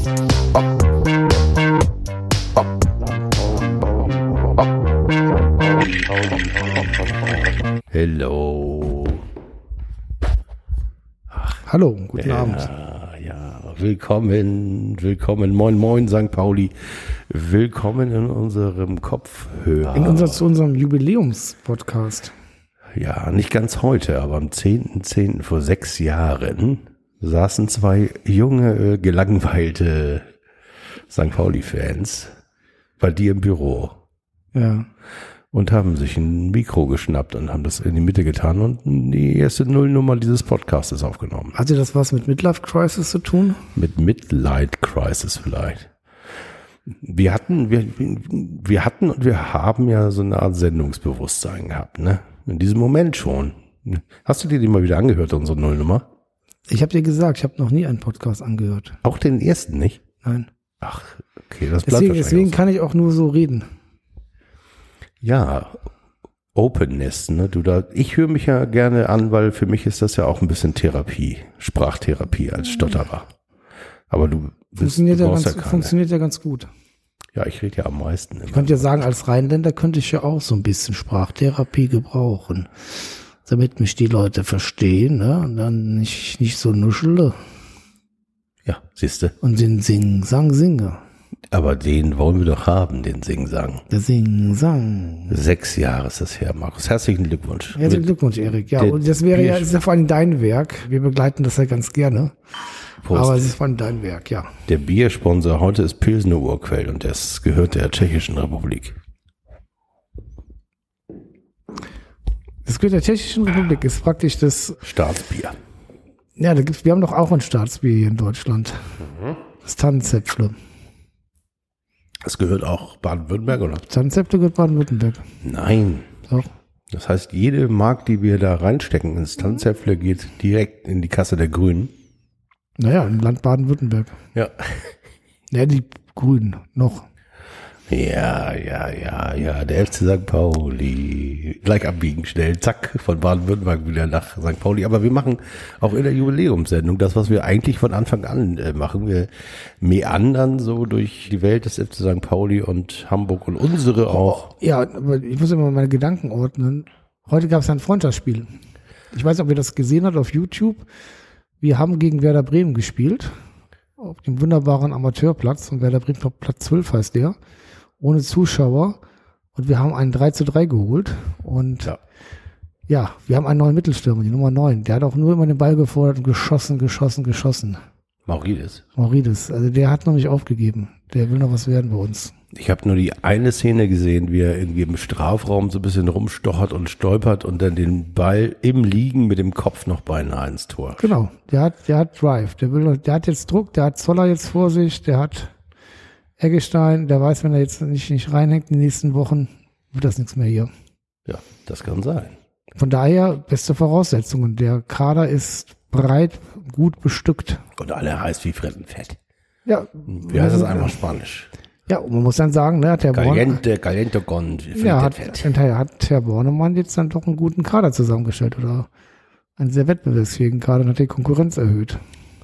Hello. Hallo, guten Abend. Ja, willkommen, moin, moin, St. Pauli. Willkommen in unserem Kopfhörer. Zu unserem Jubiläumspodcast. Ja, nicht ganz heute, aber am 10.10. vor 6 Jahren saßen 2 junge, gelangweilte St. Pauli-Fans bei dir im Büro. Ja. Und haben sich ein Mikro geschnappt und haben das in die Mitte getan und die erste Nullnummer dieses Podcasts aufgenommen. Hatte das was mit Midlife Crisis zu tun? Mit Midlife Crisis vielleicht. Wir hatten und wir haben ja so eine Art Sendungsbewusstsein gehabt, ne? In diesem Moment schon. Hast du dir die mal wieder angehört, unsere Nullnummer? Ich habe dir gesagt, ich habe noch nie einen Podcast angehört. Auch den ersten nicht? Nein. Ach, okay, das bleibt deswegen kann ich auch nur so reden. Ja, Openness, ne? Ich höre mich ja gerne an, weil für mich ist das ja auch ein bisschen Therapie, Sprachtherapie als Stotterer. Aber funktioniert ja ganz gut. Ja, ich rede ja am meisten. Ich könnte ja sagen, als Rheinländer könnte ich ja auch so ein bisschen Sprachtherapie gebrauchen, damit mich die Leute verstehen, ne? Und dann nicht so nuschele. Ja, siehste. Und den Sing-Sang singe. Aber den wollen wir doch haben, den Sing-Sang. Der Sing-Sang. 6 Jahre ist das her, Markus. Herzlichen Glückwunsch. Herzlichen Glückwunsch, Erik. Ja, und das ist ja vor allem dein Werk. Wir begleiten das ja ganz gerne. Prost. Aber es ist vor allem dein Werk, ja. Der Biersponsor heute ist Pilsner Urquell und das gehört der Tschechischen Republik. Das gehört der Tschechischen Republik, ist praktisch das Staatsbier. Ja, wir haben doch auch ein Staatsbier hier in Deutschland. Mhm. Das Tannenzäpfle. Das gehört auch Baden-Württemberg, oder? Tannenzäpfle gehört Baden-Württemberg. Nein. Doch. Das heißt, jede Mark, die wir da reinstecken ins Tannenzäpfle, geht direkt in die Kasse der Grünen. Naja, im Land Baden-Württemberg. Ja. Ja, die Grünen noch. Ja. Der FC St. Pauli. Gleich abbiegen, schnell, zack, von Baden-Württemberg wieder nach St. Pauli. Aber wir machen auch in der Jubiläumssendung das, was wir eigentlich von Anfang an machen. Wir meandern so durch die Welt des FC St. Pauli und Hamburg und unsere auch. Ja, aber ich muss immer meine Gedanken ordnen. Heute gab es ein Freundschaftsspiel. Ich weiß nicht, ob ihr das gesehen habt auf YouTube. Wir haben gegen Werder Bremen gespielt. Auf dem wunderbaren Amateurplatz. Und Werder Bremen, Platz 12 heißt der. Ohne Zuschauer. Und wir haben einen 3:3 geholt. Und ja, wir haben einen neuen Mittelstürmer, die Nummer 9. Der hat auch nur immer den Ball gefordert und geschossen. Maurides. Also der hat noch nicht aufgegeben. Der will noch was werden bei uns. Ich habe nur die eine Szene gesehen, wie er irgendwie im Strafraum so ein bisschen rumstochert und stolpert und dann den Ball im Liegen mit dem Kopf noch beinahe ins Tor. Genau, der hat Drive, der hat jetzt Druck, der hat Zoller jetzt vor sich, der hat Eggestein, der weiß, wenn er jetzt nicht reinhängt in den nächsten Wochen, wird das nichts mehr hier. Ja, das kann sein. Von daher beste Voraussetzungen. Der Kader ist breit, gut bestückt. Und alle heiß wie Frittenfett. Ja. Wie heißt das einfach Spanisch? Ja, und man muss dann sagen, ne, hat Herr Caliente con hat Herr Bornemann jetzt dann doch einen guten Kader zusammengestellt oder einen sehr wettbewerbsfähigen Kader und hat die Konkurrenz erhöht.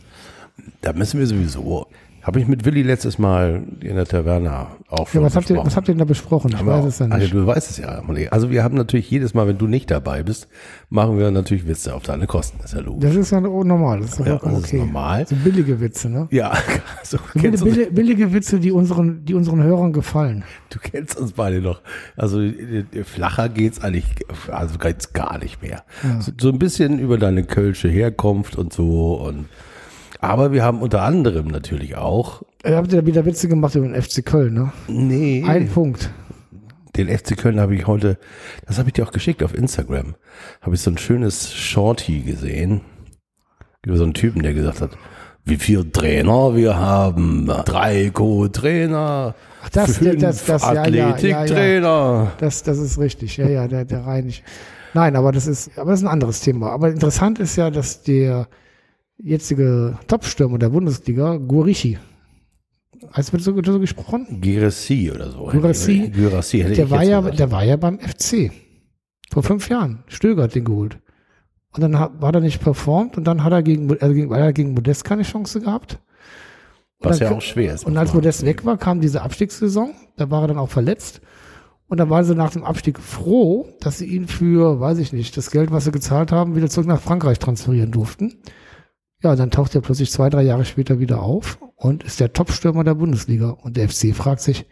Da müssen wir sowieso. Habe ich mit Willi letztes Mal in der Taverne auch schon besprochen. Was habt ihr denn da besprochen? Ich weiß es ja nicht. Also du weißt es ja. Also wir haben natürlich jedes Mal, wenn du nicht dabei bist, machen wir natürlich Witze auf deine Kosten. Das ist ja logisch. Das ist ja normal. Das ist ja okay. Ist normal. So billige Witze, ne? Ja. So billige Witze, die unseren Hörern gefallen. Du kennst uns beide noch. Also flacher geht's eigentlich, also geht's gar nicht mehr. Ja. So ein bisschen über deine kölsche Herkunft und so aber wir haben unter anderem natürlich auch. Habt ihr wieder Witze gemacht über den FC Köln, ne? Nee. Ein Punkt. Den FC Köln habe ich heute, das habe ich dir auch geschickt auf Instagram, habe ich so ein schönes Shorty gesehen. Über so einen Typen, der gesagt hat, wie viele Trainer wir haben. 3 Co-Trainer. Das Athletiktrainer. Ja. Das ist richtig. Ja, der Reinig. Nein, aber das ist ein anderes Thema. Aber interessant ist ja, dass der jetzige Topstürmer der Bundesliga, Guaricci, wird so gesprochen? Guaricci oder so. Guaricci, der war ja beim FC. Vor 5 Jahren. Stöger hat den geholt. Und dann war er nicht performt und dann hat er gegen Modest keine Chance gehabt. Was ja auch schwer ist. Und als Modest weg war, kam diese Abstiegssaison. Da war er dann auch verletzt. Und dann waren sie nach dem Abstieg froh, dass sie ihn für, weiß ich nicht, das Geld, was sie gezahlt haben, wieder zurück nach Frankreich transferieren durften. Ja, dann taucht er plötzlich 2-3 Jahre später wieder auf und ist der Top-Stürmer der Bundesliga. Und der FC fragt sich,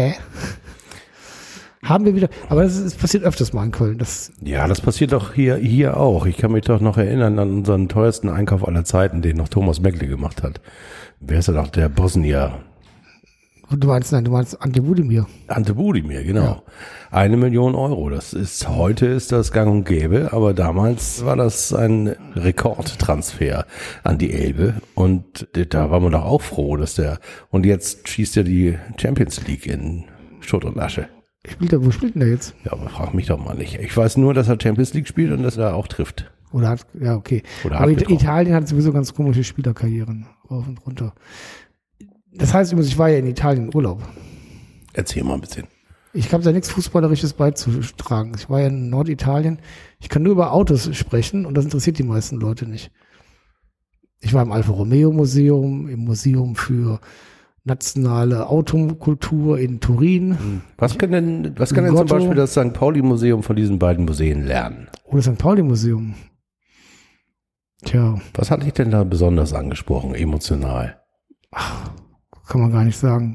haben wir wieder, aber das passiert öfters mal in Köln. Das passiert doch hier auch. Ich kann mich doch noch erinnern an unseren teuersten Einkauf aller Zeiten, den noch Thomas Meckle gemacht hat. Wer ist denn noch? Der Bosnier. Du meinst Ante Budimir. Ante Budimir, genau. Ja. 1 Million Euro. Heute ist das gang und gäbe, aber damals war das ein Rekordtransfer an die Elbe. Und da war man doch auch froh, und jetzt schießt er die Champions League in Schutt und Asche. Wo spielt denn der jetzt? Ja, aber frag mich doch mal nicht. Ich weiß nur, dass er Champions League spielt und dass er auch trifft. Okay. Aber Italien hat sowieso ganz komische Spielerkarrieren. Rauf und runter. Das heißt übrigens, ich war ja in Italien in Urlaub. Erzähl mal ein bisschen. Ich habe da nichts Fußballerisches beizutragen. Ich war ja in Norditalien. Ich kann nur über Autos sprechen und das interessiert die meisten Leute nicht. Ich war im Alfa Romeo Museum, im Museum für nationale Autokultur in Turin. Was kann denn zum Beispiel das St. Pauli Museum von diesen beiden Museen lernen? Das St. Pauli Museum. Tja. Was hat dich denn da besonders angesprochen, emotional? Kann man gar nicht sagen.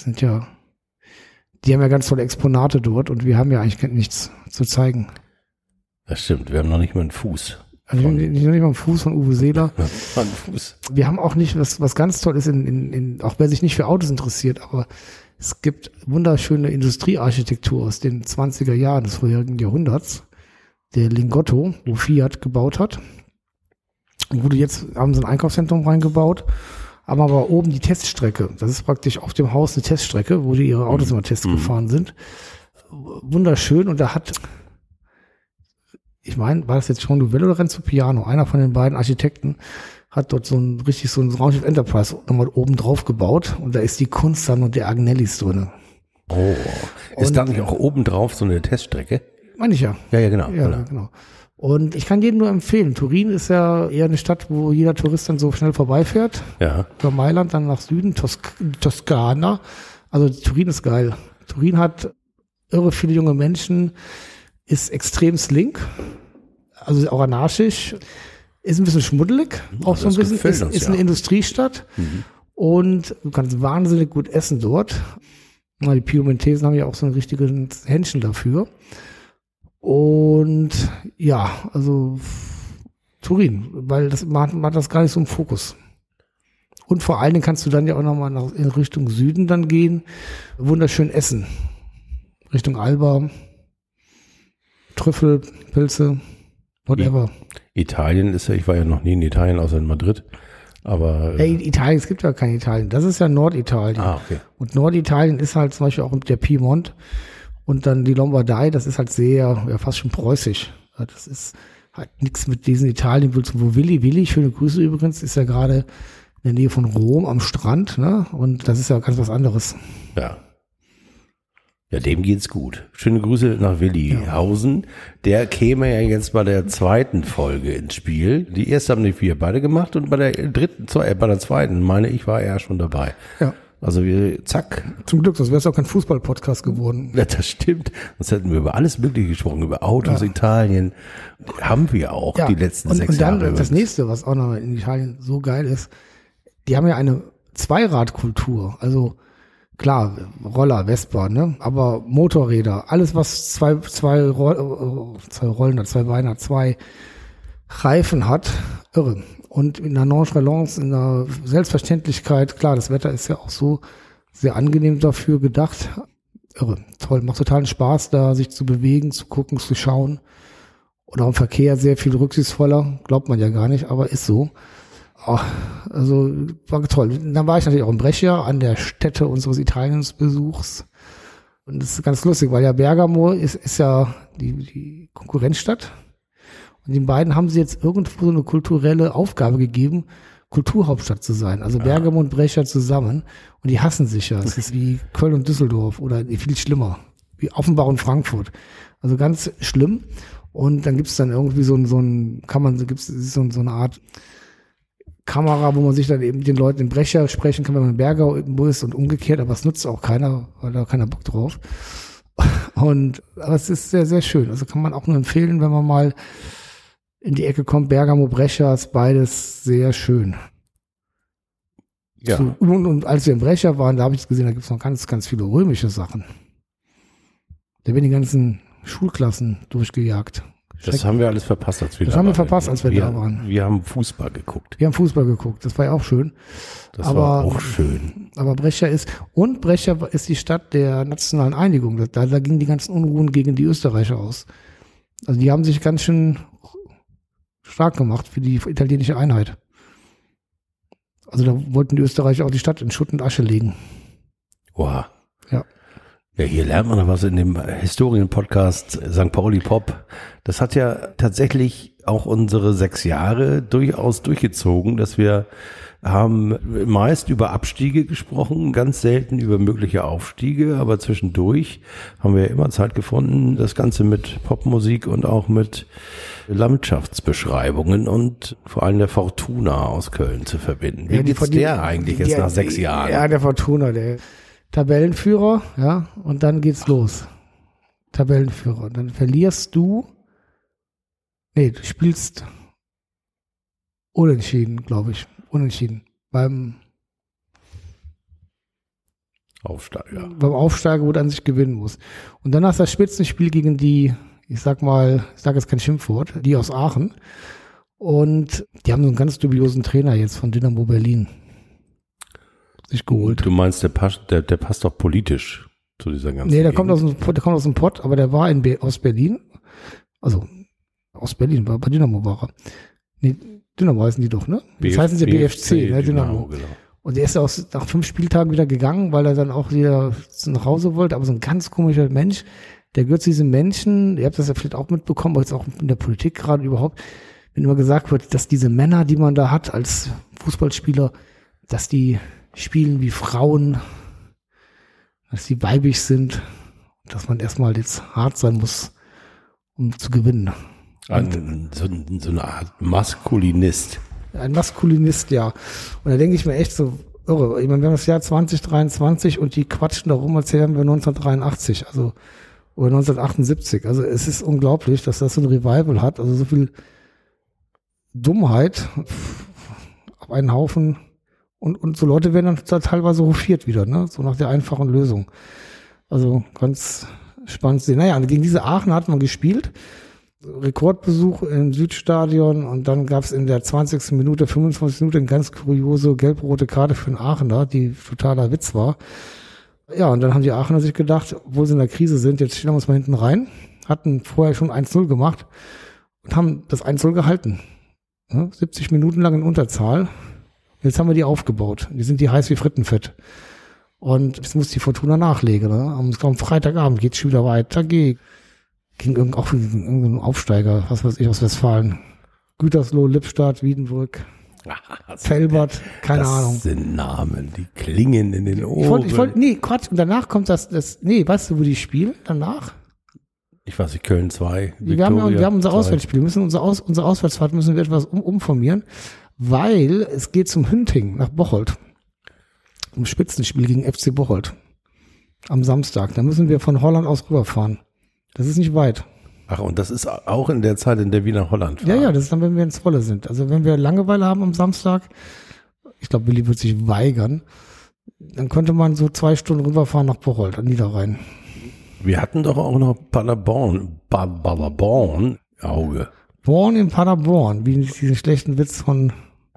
Die haben ja ganz tolle Exponate dort und wir haben ja eigentlich nichts zu zeigen. Das stimmt, wir haben noch nicht mal einen Fuß. Also nicht mal einen Fuß von Uwe Seeler. Ja, einen Fuß. Wir haben auch nicht, was ganz toll ist, auch wer sich nicht für Autos interessiert, aber es gibt wunderschöne Industriearchitektur aus den 20er Jahren des vorherigen Jahrhunderts. Der Lingotto, wo Fiat gebaut hat. Und jetzt haben sie ein Einkaufszentrum reingebaut, haben aber oben die Teststrecke. Das ist praktisch auf dem Haus eine Teststrecke, wo die ihre Autos immer Tests gefahren sind. Wunderschön. Und da war das jetzt Jean Nouvel oder Renzo Piano? Einer von den beiden Architekten hat dort so ein Raumschiff Enterprise nochmal oben drauf gebaut. Und da ist die Kunst dann und der Agnellis drin. Oh. Ist da nicht auch oben drauf so eine Teststrecke? Meine ich ja. Ja, genau. Ja, genau. Und ich kann jedem nur empfehlen, Turin ist ja eher eine Stadt, wo jeder Tourist dann so schnell vorbeifährt. Ja. Über Mailand, dann nach Süden, Toskana. Also Turin ist geil. Turin hat irre viele junge Menschen, ist extrem slink, also auch anarchisch, ist ein bisschen schmuddelig, auch so ein bisschen, ist eine Industriestadt und du kannst wahnsinnig gut essen dort. Die Piemontesen haben ja auch so ein richtiges Händchen dafür. Und ja, also Turin, weil man hat das gar nicht so im Fokus. Und vor allen Dingen kannst du dann ja auch nochmal in Richtung Süden dann gehen, wunderschön essen. Richtung Alba, Trüffel, Pilze, whatever. Italien ich war ja noch nie in Italien, außer in Madrid. Aber Italien, es gibt ja kein Italien. Das ist ja Norditalien. Okay. Und Norditalien ist halt zum Beispiel auch der Piemont. Und dann die Lombardei, das ist halt fast schon preußisch. Das ist halt nichts mit diesen Italien, wo Willi, schöne Grüße übrigens, ist ja gerade in der Nähe von Rom am Strand, ne? Und das ist ja ganz was anderes. Ja. Ja, dem geht's gut. Schöne Grüße nach Willihausen. Ja. Der käme ja jetzt bei der zweiten Folge ins Spiel. Die erste haben wir beide gemacht und bei der zweiten, meine ich, war er schon dabei. Ja. Also zack. Zum Glück, sonst wäre es auch kein Fußball-Podcast geworden. Ja, das stimmt. Sonst hätten wir über alles Mögliche gesprochen, über Autos, Italien. Haben wir auch die letzten 6 Jahre. Und dann das nächste, was auch noch in Italien so geil ist, die haben ja eine Zweiradkultur. Also klar, Roller, Vespa, ne? Aber Motorräder, alles was zwei Rollen hat, 2 Beine hat, 2 Reifen hat, irre. Und in der Nonchalance, in der Selbstverständlichkeit, klar, das Wetter ist ja auch so sehr angenehm dafür gedacht. Irre, toll, macht totalen Spaß, da sich zu bewegen, zu gucken, zu schauen. Und auch im Verkehr sehr viel rücksichtsvoller, glaubt man ja gar nicht, aber ist so. Also war toll. Dann war ich natürlich auch in Brescia an der Stätte unseres Italiensbesuchs. Und das ist ganz lustig, weil ja Bergamo ist ja die Konkurrenzstadt. Und den beiden haben sie jetzt irgendwo so eine kulturelle Aufgabe gegeben, Kulturhauptstadt zu sein. Also Bergamo und Brescia zusammen. Und die hassen sich ja. Es ist wie Köln und Düsseldorf oder viel schlimmer. Wie Offenbach und Frankfurt. Also ganz schlimm. Und dann gibt es dann irgendwie so eine Art Kamera, wo man sich dann eben den Leuten im Brecher sprechen kann, wenn man im Bergau irgendwo ist und umgekehrt, aber es nutzt auch keiner, weil da keiner Bock drauf. Aber es ist sehr, sehr schön. Also kann man auch nur empfehlen, wenn man mal in die Ecke kommt, Bergamo, Brecher, ist beides sehr schön. Ja. So, und als wir im Brecher waren, da habe ich es gesehen, da gibt es noch ganz, ganz viele römische Sachen. Da werden die ganzen Schulklassen durchgejagt. Das haben wir alles verpasst, als wir das da waren. Das haben wir verpasst, als wir da waren. Wir haben Fußball geguckt. Wir haben Fußball geguckt, das war ja auch schön. Das war auch schön. Aber Brecher ist die Stadt der nationalen Einigung. Da gingen die ganzen Unruhen gegen die Österreicher aus. Also die haben sich ganz schön stark gemacht für die italienische Einheit. Also da wollten die Österreicher auch die Stadt in Schutt und Asche legen. Wow. Ja. Ja, hier lernt man noch was in dem Historien-Podcast St. Pauli Pop. Das hat ja tatsächlich auch unsere 6 Jahre durchaus durchgezogen, dass wir haben meist über Abstiege gesprochen, ganz selten über mögliche Aufstiege, aber zwischendurch haben wir immer Zeit gefunden, das Ganze mit Popmusik und auch mit Landschaftsbeschreibungen und vor allem der Fortuna aus Köln zu verbinden. Wie geht's der eigentlich jetzt nach 6 Jahren? Ja, der Fortuna, der Tabellenführer, ja, und dann geht's los. Tabellenführer. Dann verlierst du, du spielst unentschieden, glaube ich. Unentschieden. Beim Aufsteiger. Beim Aufsteiger, wo du an sich gewinnen muss. Und dann hast du das Spitzenspiel gegen die, ich sag jetzt kein Schimpfwort, die aus Aachen. Und die haben so einen ganz dubiosen Trainer jetzt von Dynamo Berlin sich geholt. Du meinst, der passt doch politisch zu dieser ganzen der kommt aus dem Pott, aber der war aus Berlin. Also, aus Berlin, bei Dynamo war er. Nee, Dynamo heißen die doch, ne? Jetzt heißen sie BFC, ne? Dynamo. Genau. Und der ist nach 5 Spieltagen wieder gegangen, weil er dann auch wieder nach Hause wollte. Aber so ein ganz komischer Mensch, der gehört zu diesen Menschen, ihr habt das ja vielleicht auch mitbekommen, aber jetzt auch in der Politik gerade überhaupt, wenn immer gesagt wird, dass diese Männer, die man da hat als Fußballspieler, dass die spielen wie Frauen, dass die weibig sind, dass man erstmal jetzt hart sein muss, um zu gewinnen. So eine Art Maskulinist. Ein Maskulinist, ja. Und da denke ich mir echt so, irre. Ich meine, wir haben das Jahr 2023 und die quatschen darum, als wären wir 1983, oder 1978. Also es ist unglaublich, dass das so ein Revival hat. Also so viel Dummheit auf einen Haufen. Und so Leute werden dann teilweise hofiert wieder, ne? So nach der einfachen Lösung. Also ganz spannend zu sehen. Naja, gegen diese Aachen hat man gespielt. Rekordbesuch im Südstadion und dann gab es in der 20. Minute, 25. Minute eine ganz kuriose gelb-rote Karte für den Aachener, die totaler Witz war. Ja, und dann haben die Aachener sich gedacht, obwohl sie in der Krise sind, jetzt stellen wir uns mal hinten rein, hatten vorher schon 1-0 gemacht und haben das 1-0 gehalten. Ja, 70 Minuten lang in Unterzahl. Jetzt haben wir die aufgebaut. Die sind die heiß wie Frittenfett. Und jetzt muss die Fortuna nachlegen. Ne? Am Freitagabend geht's schon wieder weiter. Gegen irgendeinen Aufsteiger, was weiß ich, aus Westfalen. Gütersloh, Lippstadt, Wiedenbrück, Felbert, keine Ahnung. Das sind Namen, die klingen in den Ohren. Quatsch. Und danach kommt weißt du, wo die spielen? Danach? Ich weiß nicht, Köln 2. Wir haben unser Auswärtsspiel. Unsere Auswärtsfahrt müssen wir etwas umformieren, weil es geht zum Hünting nach Bocholt. Im Spitzenspiel gegen FC Bocholt. Am Samstag. Da müssen wir von Holland aus rüberfahren. Das ist nicht weit. Ach, und das ist auch in der Zeit, in der wir nach Holland fahren? Ja, das ist dann, wenn wir ins Volle sind. Also wenn wir Langeweile haben am Samstag, ich glaube, Willi wird sich weigern, dann könnte man so 2 Stunden rüberfahren nach Bocholt, an Niederrhein. Wir hatten doch auch noch Paderborn, Auge. Born in Paderborn, wie diesen schlechten Witz von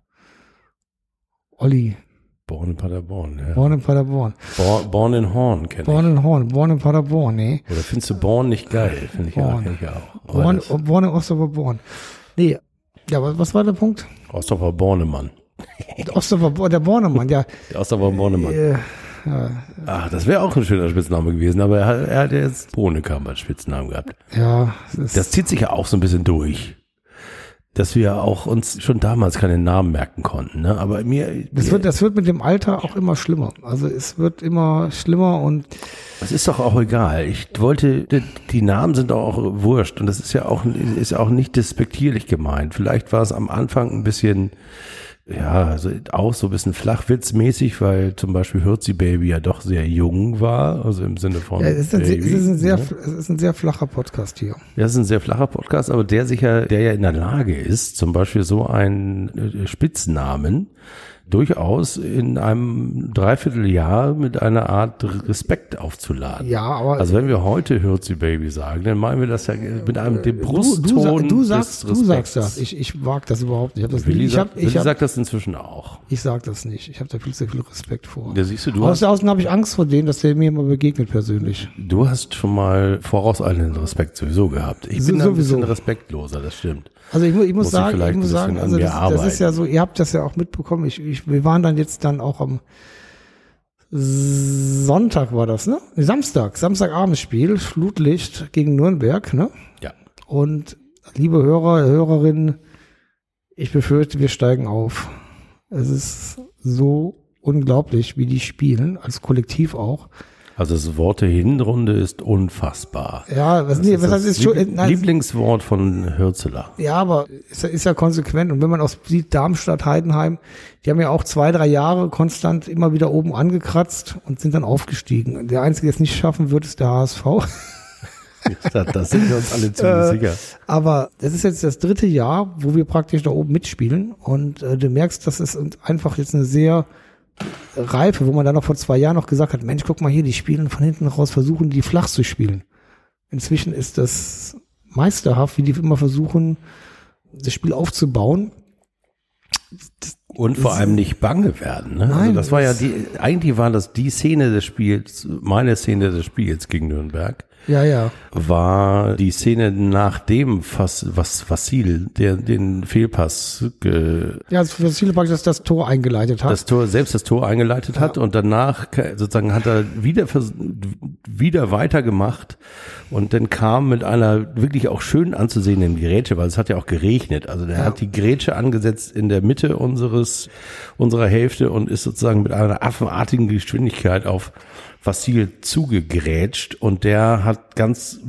Olli. Born in Paderborn, ja. Born in Paderborn. Born in Horn kenne ich. Born in Paderborn, nee. Oder findest du Born nicht geil? Finde ich auch. Born in Osterber Born. Nee, ja, was war der Punkt? Osterber Bornemann. Der Bornemann, ja. Der Osterber Bornemann. Ja. Ach, das wäre auch ein schöner Spitzname gewesen, aber er hat jetzt Bohnekam als Spitznamen gehabt. Ja. Das zieht sich ja auch so ein bisschen durch. Dass wir auch uns schon damals keine Namen merken konnten, ne? Aber das wird mit dem Alter auch immer schlimmer. Also es wird immer schlimmer und das ist doch auch egal. Die Namen sind auch wurscht und das ist ja auch nicht despektierlich gemeint. Vielleicht war es am Anfang ein bisschen Ja, also auch so ein bisschen flachwitzmäßig, weil zum Beispiel Hürzi Baby ja doch sehr jung war, also im Sinne von es ist ein sehr flacher Podcast hier. Ja, es ist ein sehr flacher Podcast, aber der ja in der Lage ist, zum Beispiel so einen Spitznamen durchaus in einem Dreivierteljahr mit einer Art Respekt aufzuladen. Ja, aber also wenn wir heute Hürzi Baby sagen, dann meinen wir das ja mit dem Brustton du des sagst das. Ich wag das überhaupt nicht. Willi sagt das inzwischen auch. Ich sag das nicht. Ich habe da viel zu viel Respekt vor. Da siehst du Außerdem habe ich Angst vor denen, dass der mir mal begegnet persönlich. Du hast schon mal vorauseilenden Respekt sowieso gehabt. Ich bin ein bisschen respektloser, das stimmt. Also ich muss sagen, also das ist ja so, ihr habt das ja auch mitbekommen. Wir waren dann jetzt auch am Sonntag war das, ne? Samstagabendspiel, Flutlicht gegen Nürnberg, ne? Ja. Und liebe Hörerinnen, ich befürchte, wir steigen auf. Es ist so unglaublich, wie die spielen, als Kollektiv auch. Also das Wort der Hinrunde ist unfassbar. Ja, was ist schon Lieblingswort von Hürzeler. Ja, aber ist ja konsequent. Und wenn man auch sieht, Darmstadt, Heidenheim, die haben ja auch 2-3 Jahre konstant immer wieder oben angekratzt und sind dann aufgestiegen. Der Einzige, der es nicht schaffen wird, ist der HSV. Das sind wir uns alle ziemlich sicher. Aber das ist jetzt das 3. Jahr, wo wir praktisch da oben mitspielen. Und du merkst, das ist einfach jetzt eine sehr Reife, wo man dann noch vor 2 Jahren noch gesagt hat, Mensch, guck mal hier, die spielen von hinten raus, versuchen die flach zu spielen. Inzwischen ist das meisterhaft, wie die immer versuchen, das Spiel aufzubauen. Und vor allem nicht bange werden. Ne? Nein, also das war ja eigentlich war das die Szene des Spiels, meine Szene des Spiels gegen Nürnberg. Ja. War die Szene nachdem was Vassil, der den Fehlpass Vassil praktisch das Tor eingeleitet hat. Das Tor eingeleitet hat und danach sozusagen hat er wieder weitergemacht und dann kam mit einer wirklich auch schön anzusehenden Grätsche, weil es hat ja auch geregnet. Also der hat die Grätsche angesetzt in der Mitte unserer Hälfte und ist sozusagen mit einer affenartigen Geschwindigkeit auf Vassil zugegrätscht und der hat ganz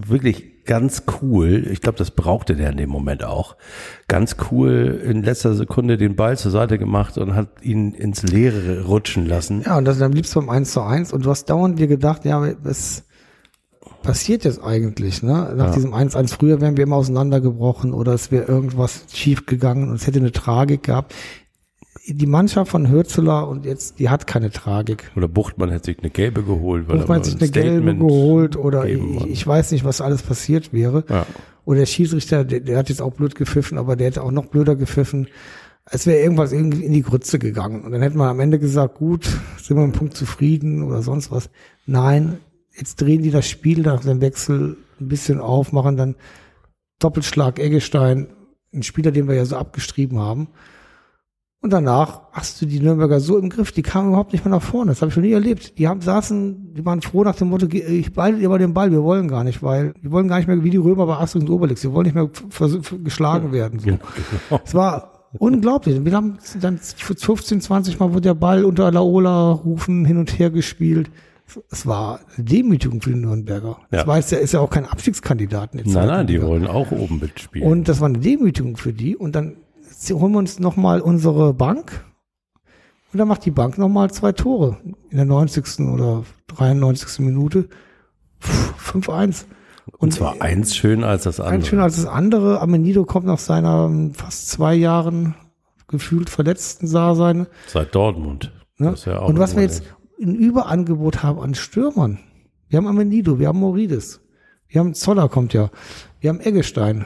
cool, ich glaube, das brauchte der in dem Moment auch, ganz cool in letzter Sekunde den Ball zur Seite gemacht und hat ihn ins Leere rutschen lassen. Ja, und das dann blieb's beim 1:1 und du hast dauernd dir gedacht, ja, was passiert jetzt eigentlich, ne? Nach diesem 1:1 früher wären wir immer auseinandergebrochen oder es wäre irgendwas schief gegangen und es hätte eine Tragik gehabt. Die Mannschaft von Hürzeler und jetzt, die hat keine Tragik. Oder Buchtmann hätte sich eine gelbe geholt. Buchtmann hat sich eine gelbe geholt oder ich weiß nicht, was alles passiert wäre. Ja. Oder der Schiedsrichter, der hat jetzt auch blöd gepfiffen, aber der hätte auch noch blöder gepfiffen. Es wäre irgendwas irgendwie in die Grütze gegangen. Und dann hätte man am Ende gesagt, gut, sind wir mit dem Punkt zufrieden oder sonst was. Nein, jetzt drehen die das Spiel nach dem Wechsel ein bisschen auf, machen dann Doppelschlag Eggestein, ein Spieler, den wir ja so abgestrieben haben. Und danach hast du die Nürnberger so im Griff, die kamen überhaupt nicht mehr nach vorne. Das habe ich schon nie erlebt. Die waren froh nach dem Motto, ich behalte ihr mal den Ball, wir wollen gar nicht mehr wie die Römer bei Asterix und Obelix, wir wollen nicht mehr geschlagen werden. So. Genau. Es war unglaublich. Wir haben dann 15, 20 Mal wurde der Ball unter Laola rufen hin und her gespielt. Es war eine Demütigung für die Nürnberger. Ja. Das ist ja auch kein Abstiegskandidaten. Nein, die wollen auch oben mitspielen. Und das war eine Demütigung für die und dann holen wir uns nochmal unsere Bank und dann macht die Bank nochmal 2 Tore in der 90. oder 93. Minute. 5:1. Und zwar eins schöner als das andere. Eins schöner als das andere. Amenido kommt nach seiner fast 2 Jahren gefühlt verletzten Dasein. Seit Dortmund. Ne? Das ist ja auch und was wir jetzt ein Überangebot haben an Stürmern. Wir haben Amenido, wir haben Morides, wir haben Zoller kommt ja, wir haben Eggestein.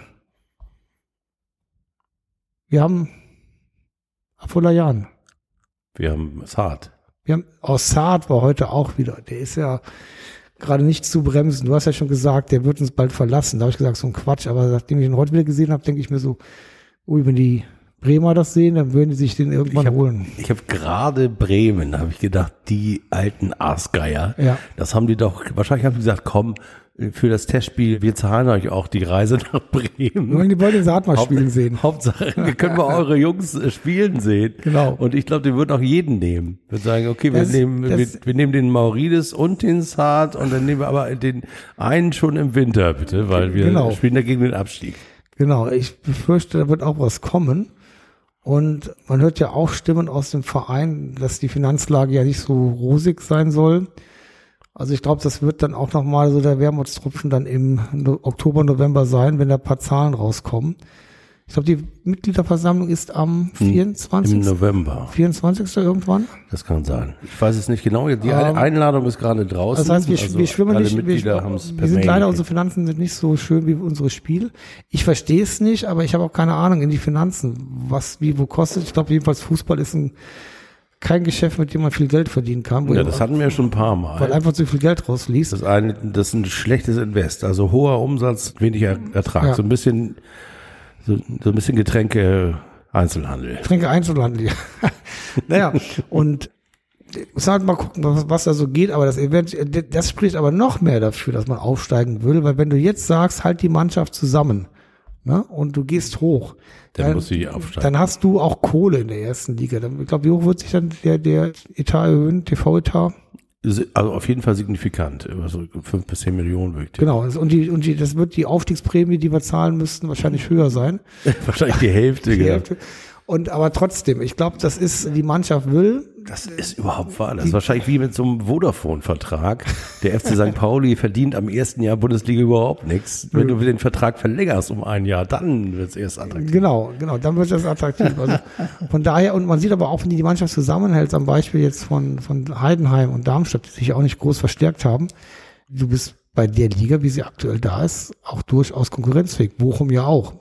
Wir haben Afolayan. Wir haben Saad. Saad war heute auch wieder. Der ist ja gerade nicht zu bremsen. Du hast ja schon gesagt, der wird uns bald verlassen. Da habe ich gesagt, so ein Quatsch. Aber nachdem ich ihn heute wieder gesehen habe, denke ich mir so, wenn die Bremer das sehen, dann würden die sich den irgendwann holen. Ich habe gerade Bremen, habe ich gedacht, die alten Aasgeier. Ja. Das haben die doch, wahrscheinlich haben die gesagt, komm, für das Testspiel, wir zahlen euch auch die Reise nach Bremen. Die wollen den Saat mal spielen sehen. Hauptsache, wir können mal eure Jungs spielen sehen. Genau. Und ich glaube, die würden auch jeden nehmen. Wir sagen, okay, wir nehmen den Maurides und den Saat und dann nehmen wir aber den einen schon im Winter, bitte, weil wir spielen dagegen den Abstieg. Genau, ich befürchte, da wird auch was kommen. Und man hört ja auch Stimmen aus dem Verein, dass die Finanzlage ja nicht so rosig sein soll. Also ich glaube, das wird dann auch nochmal so der Wermutstropfen dann im Oktober, November sein, wenn da ein paar Zahlen rauskommen. Ich glaube, die Mitgliederversammlung ist am 24. Im November. 24. irgendwann. Das kann sein. Ich weiß es nicht genau. Die Einladung ist gerade draußen. Das heißt, wir schwimmen nicht. Wir sind leider, unsere Finanzen sind nicht so schön wie unsere Spiele. Ich verstehe es nicht, aber ich habe auch keine Ahnung in die Finanzen, was, wie, wo kostet. Ich glaube jedenfalls Fußball ist kein Geschäft, mit dem man viel Geld verdienen kann. Ja, das hatten wir schon ein paar Mal. Weil einfach zu viel Geld rausliest. Das ist ein schlechtes Invest. Also hoher Umsatz, weniger Ertrag. Ja. So ein bisschen Getränke-Einzelhandel. Getränke-Einzelhandel, ja. Naja, und muss halt mal gucken, was da so geht, aber das Event, das spricht aber noch mehr dafür, dass man aufsteigen will, weil wenn du jetzt sagst, halt die Mannschaft zusammen, ne, und du gehst hoch, dann muss sie aufsteigen. Dann hast du auch Kohle in der ersten Liga. Ich glaube, wie hoch wird sich dann der Etat erhöhen, TV-Etat? Also auf jeden Fall signifikant, also 5 bis 10 Millionen wirklich. Genau, und das wird die Aufstiegsprämie, die wir zahlen müssten, wahrscheinlich höher sein. Wahrscheinlich die Hälfte. Die Hälfte. Und aber trotzdem, ich glaube, das ist, die Mannschaft will. Das ist überhaupt wahr. Das ist wahrscheinlich wie mit so einem Vodafone-Vertrag. Der FC St. Pauli verdient am ersten Jahr Bundesliga überhaupt nichts. Wenn du den Vertrag verlängerst um ein Jahr, dann wird es erst attraktiv. Genau, dann wird es attraktiv. Also von daher, und man sieht aber auch, wenn die Mannschaft zusammenhält, am Beispiel jetzt von Heidenheim und Darmstadt, die sich auch nicht groß verstärkt haben, du bist bei der Liga, wie sie aktuell da ist, auch durchaus konkurrenzfähig. Bochum ja auch.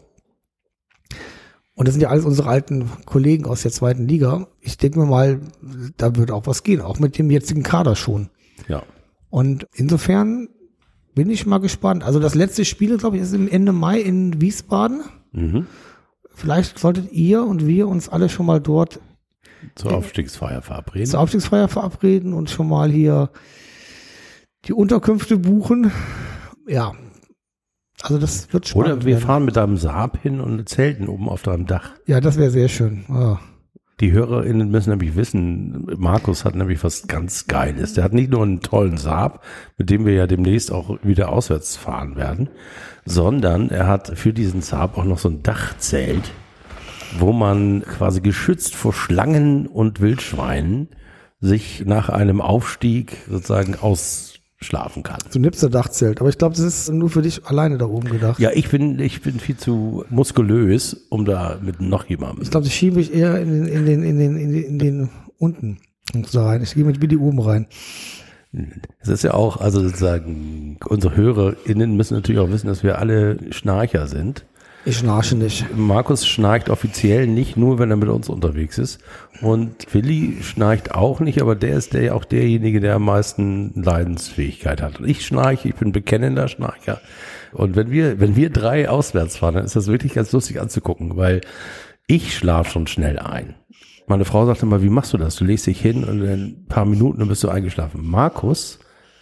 Und das sind ja alles unsere alten Kollegen aus der zweiten Liga. Ich denke mir mal, da wird auch was gehen, auch mit dem jetzigen Kader schon. Ja. Und insofern bin ich mal gespannt. Also das letzte Spiel, glaube ich, ist im Ende Mai in Wiesbaden. Mhm. Vielleicht solltet ihr und wir uns alle schon mal dort zur Aufstiegsfeier verabreden und schon mal hier die Unterkünfte buchen. Ja. Also das wird spannend. Oder wir fahren mit einem Saab hin und zelten oben auf deinem Dach. Ja, das wäre sehr schön. Oh. Die HörerInnen müssen nämlich wissen, Markus hat nämlich was ganz Geiles. Der hat nicht nur einen tollen Saab, mit dem wir ja demnächst auch wieder auswärts fahren werden, sondern er hat für diesen Saab auch noch so ein Dachzelt, wo man quasi geschützt vor Schlangen und Wildschweinen sich nach einem Aufstieg sozusagen ausschlafen kann. So ein Nipster-Dachzelt, aber ich glaube, das ist nur für dich alleine da oben gedacht. Ja, ich bin viel zu muskulös, um da mit noch jemandem. Ich glaube, das schiebe ich eher in den unten rein. Ich gehe mit Willi oben rein. Es ist ja auch, also sozusagen, unsere HörerInnen müssen natürlich auch wissen, dass wir alle Schnarcher sind. Ich schnarche nicht. Markus schnarcht offiziell nicht, nur wenn er mit uns unterwegs ist. Und Willi schnarcht auch nicht, aber der ist auch derjenige, der am meisten Leidensfähigkeit hat. Und ich schnarche, ich bin bekennender Schnarcher. Und wenn wir drei auswärts fahren, dann ist das wirklich ganz lustig anzugucken, weil ich schlafe schon schnell ein. Meine Frau sagte mal, wie machst du das? Du legst dich hin und in ein paar Minuten dann bist du eingeschlafen. Markus,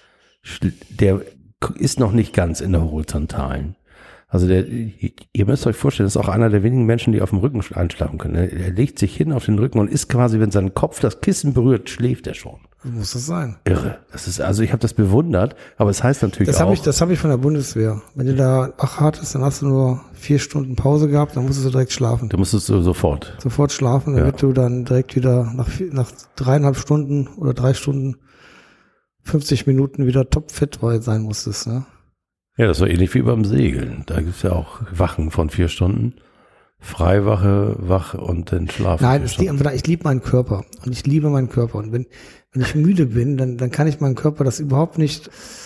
der ist noch nicht ganz in der horizontalen. Also ihr müsst euch vorstellen, das ist auch einer der wenigen Menschen, die auf dem Rücken einschlafen können. Er legt sich hin auf den Rücken und ist quasi, wenn sein Kopf das Kissen berührt, schläft er schon. Muss das sein. Irre. Das ist, also ich habe das bewundert, aber es heißt natürlich das habe ich von der Bundeswehr. Wenn du da hattest, dann hast du nur 4 Stunden Pause gehabt, dann musstest du direkt schlafen. Du musstest sofort schlafen, damit du dann direkt wieder nach 3,5 Stunden oder 3 Stunden 50 Minuten wieder topfit sein musstest, ne? Ja, das war ähnlich wie beim Segeln. Da gibt's ja auch Wachen von 4 Stunden. Freiwache, Wach und dann Schlafen. Nein, ich liebe meinen Körper. Und ich liebe meinen Körper. Und wenn ich müde bin, dann kann ich meinem Körper das überhaupt nicht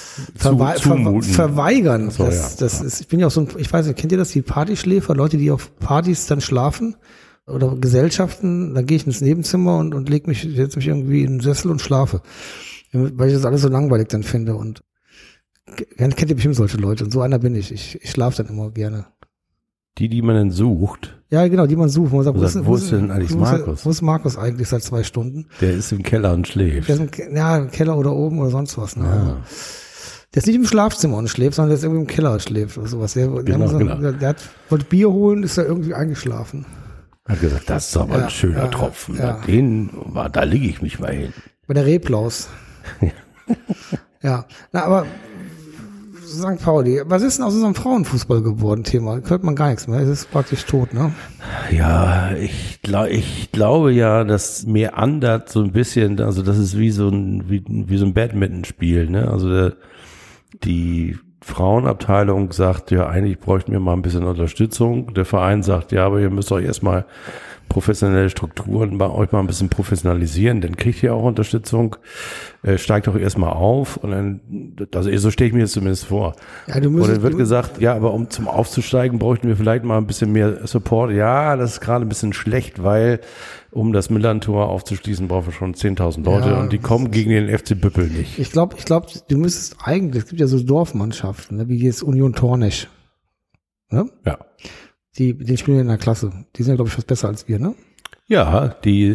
verweigern. So, ich bin ja auch so ich weiß nicht, kennt ihr das, die Partyschläfer? Leute, die auf Partys dann schlafen? Oder Gesellschaften, dann gehe ich ins Nebenzimmer und setze mich irgendwie in den Sessel und schlafe. Weil ich das alles so langweilig dann finde. Und kennt ihr bestimmt solche Leute, und so einer bin ich. Ich schlafe dann immer gerne. Die man dann sucht? Ja, genau, die man sucht. Man sagt, wo ist denn eigentlich Markus? Wo ist Markus eigentlich seit 2 Stunden? Der ist im Keller und schläft. Der ist im Keller oder oben oder sonst was. Ne? Ja. Der ist nicht im Schlafzimmer und schläft, sondern der ist irgendwie im Keller und schläft oder sowas. Der wollte Bier holen, ist da irgendwie eingeschlafen. Hat gesagt, das ist aber ein schöner Tropfen. Ja. Da lege ich mich mal hin. Bei der Reblaus. Ja, aber St. Pauli. Was ist denn aus unserem Frauenfußball geworden? Thema. Hört man gar nichts mehr. Es ist praktisch tot, ne? Ja, ich glaube ja, das meandert so ein bisschen, also das ist wie so ein Badmintonspiel, ne? Also die Frauenabteilung sagt, ja, eigentlich bräuchten wir mal ein bisschen Unterstützung. Der Verein sagt, ja, aber ihr müsst euch erstmal professionelle Strukturen bei euch mal ein bisschen professionalisieren, dann kriegt ihr auch Unterstützung, steigt doch erstmal auf und dann, also so stelle ich mir das zumindest vor. Ja, und dann wird gesagt, ja, aber um zum Aufzusteigen bräuchten wir vielleicht mal ein bisschen mehr Support. Ja, das ist gerade ein bisschen schlecht, weil um das Millern-Tor aufzuschließen, brauchen wir schon 10.000 Leute und die kommen gegen den FC Büppel nicht. Ich glaube, du müsstest eigentlich, es gibt ja so Dorfmannschaften, ne, wie jetzt Union Tornisch. Ne? Ja. Die spielen in der Klasse. Die sind ja, glaube ich, fast besser als wir, ne? Ja,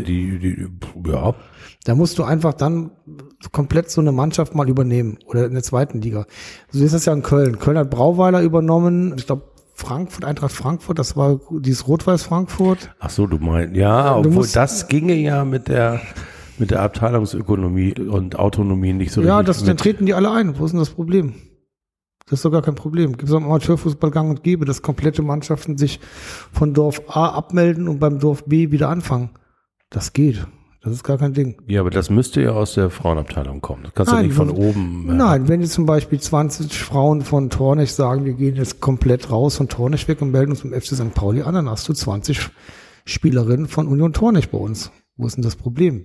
ja. Da musst du einfach dann komplett so eine Mannschaft mal übernehmen oder in der zweiten Liga. So ist das ja in Köln. Köln hat Brauweiler übernommen. Ich glaube, Eintracht Frankfurt, das war dieses Rot-Weiß Frankfurt. Ach so, du meinst, ja, obwohl das ginge ja mit der Abteilungsökonomie und Autonomie nicht so richtig. Ja, dann treten die alle ein. Wo ist denn das Problem? Das ist doch gar kein Problem. Gibt es am Amateurfußball gang und gäbe, dass komplette Mannschaften sich von Dorf A abmelden und beim Dorf B wieder anfangen. Das geht. Das ist gar kein Ding. Ja, aber das müsste ja aus der Frauenabteilung kommen. Das kannst du nicht von oben. Nein, wenn jetzt zum Beispiel 20 Frauen von Tornisch sagen, wir gehen jetzt komplett raus von Tornisch weg und melden uns beim FC St. Pauli an, dann hast du 20 Spielerinnen von Union Tornisch bei uns. Wo ist denn das Problem?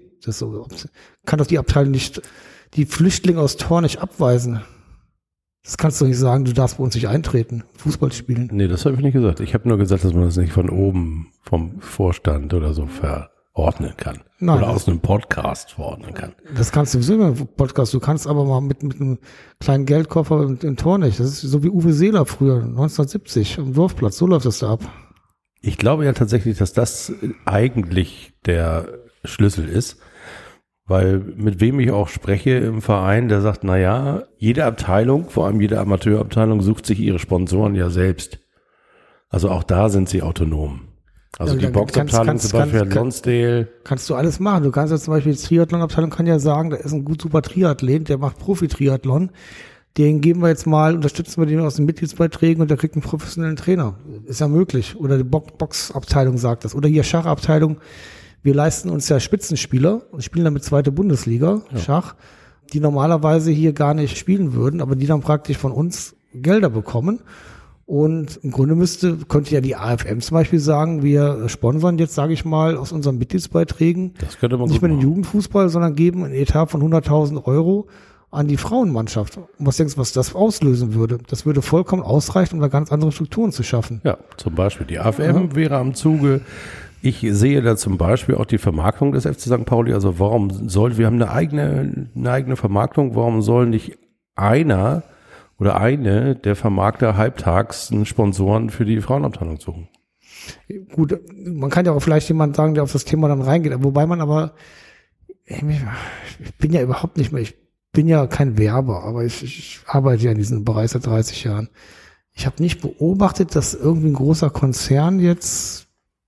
Kann doch die Abteilung nicht die Flüchtlinge aus Tornisch abweisen. Das kannst du nicht sagen, du darfst bei uns nicht eintreten, Fußball spielen. Nee, das habe ich nicht gesagt. Ich habe nur gesagt, dass man das nicht von oben vom Vorstand oder so verordnen kann. Nein, oder aus einem Podcast verordnen kann. Das kannst du sowieso immer im Podcast. Du kannst aber mal mit einem kleinen Geldkoffer in Tornisch. Das ist so wie Uwe Seeler früher, 1970, am Dorfplatz. So läuft das da ab. Ich glaube ja tatsächlich, dass das eigentlich der Schlüssel ist. Weil mit wem ich auch spreche im Verein, der sagt, na ja, jede Abteilung, vor allem jede Amateurabteilung, sucht sich ihre Sponsoren ja selbst. Also auch da sind sie autonom. Also ja, die Boxabteilung zum Beispiel hat Lonsdale. Kannst du alles machen. Du kannst jetzt zum Beispiel die Triathlon-Abteilung kann ja sagen, da ist ein gut super Triathlet, der macht Profi-Triathlon. Den geben wir jetzt mal, unterstützen wir den aus den Mitgliedsbeiträgen und der kriegt einen professionellen Trainer. Ist ja möglich. Oder die Boxabteilung sagt das. Oder hier Schachabteilung. Wir leisten uns ja Spitzenspieler und spielen damit zweite Bundesliga, Schach, die normalerweise hier gar nicht spielen würden, aber die dann praktisch von uns Gelder bekommen. Und im Grunde könnte ja die AFM zum Beispiel sagen, wir sponsern jetzt, sage ich mal, aus unseren Mitgliedsbeiträgen das könnte man nicht mehr den Jugendfußball, sondern geben einen Etat von 100.000 € an die Frauenmannschaft. Und was denkst du, was das auslösen würde? Das würde vollkommen ausreichen, um da ganz andere Strukturen zu schaffen. Ja, zum Beispiel die AFM wäre am Zuge. Ich sehe da zum Beispiel auch die Vermarktung des FC St. Pauli. Also wir haben eine eigene Vermarktung, warum soll nicht einer oder eine der Vermarkter halbtags einen Sponsoren für die Frauenabteilung suchen? Gut, man kann ja auch vielleicht jemand sagen, der auf das Thema dann reingeht, wobei man aber, ich bin ja überhaupt nicht mehr, ich bin ja kein Werber, aber ich arbeite ja in diesem Bereich seit 30 Jahren. Ich habe nicht beobachtet, dass irgendwie ein großer Konzern jetzt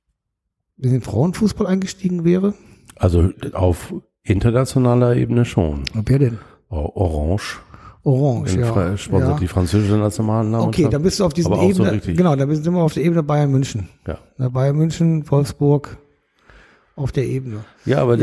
in den Frauenfußball eingestiegen wäre? Also auf internationaler Ebene schon. Wer denn? Orange, ja. Sponsert die französische Nationalmannschaft. Okay, dann bist du auf diesen Ebene, so genau, da sind wir auf der Ebene Bayern München. Ja. Bayern München, Wolfsburg, auf der Ebene. Ja, aber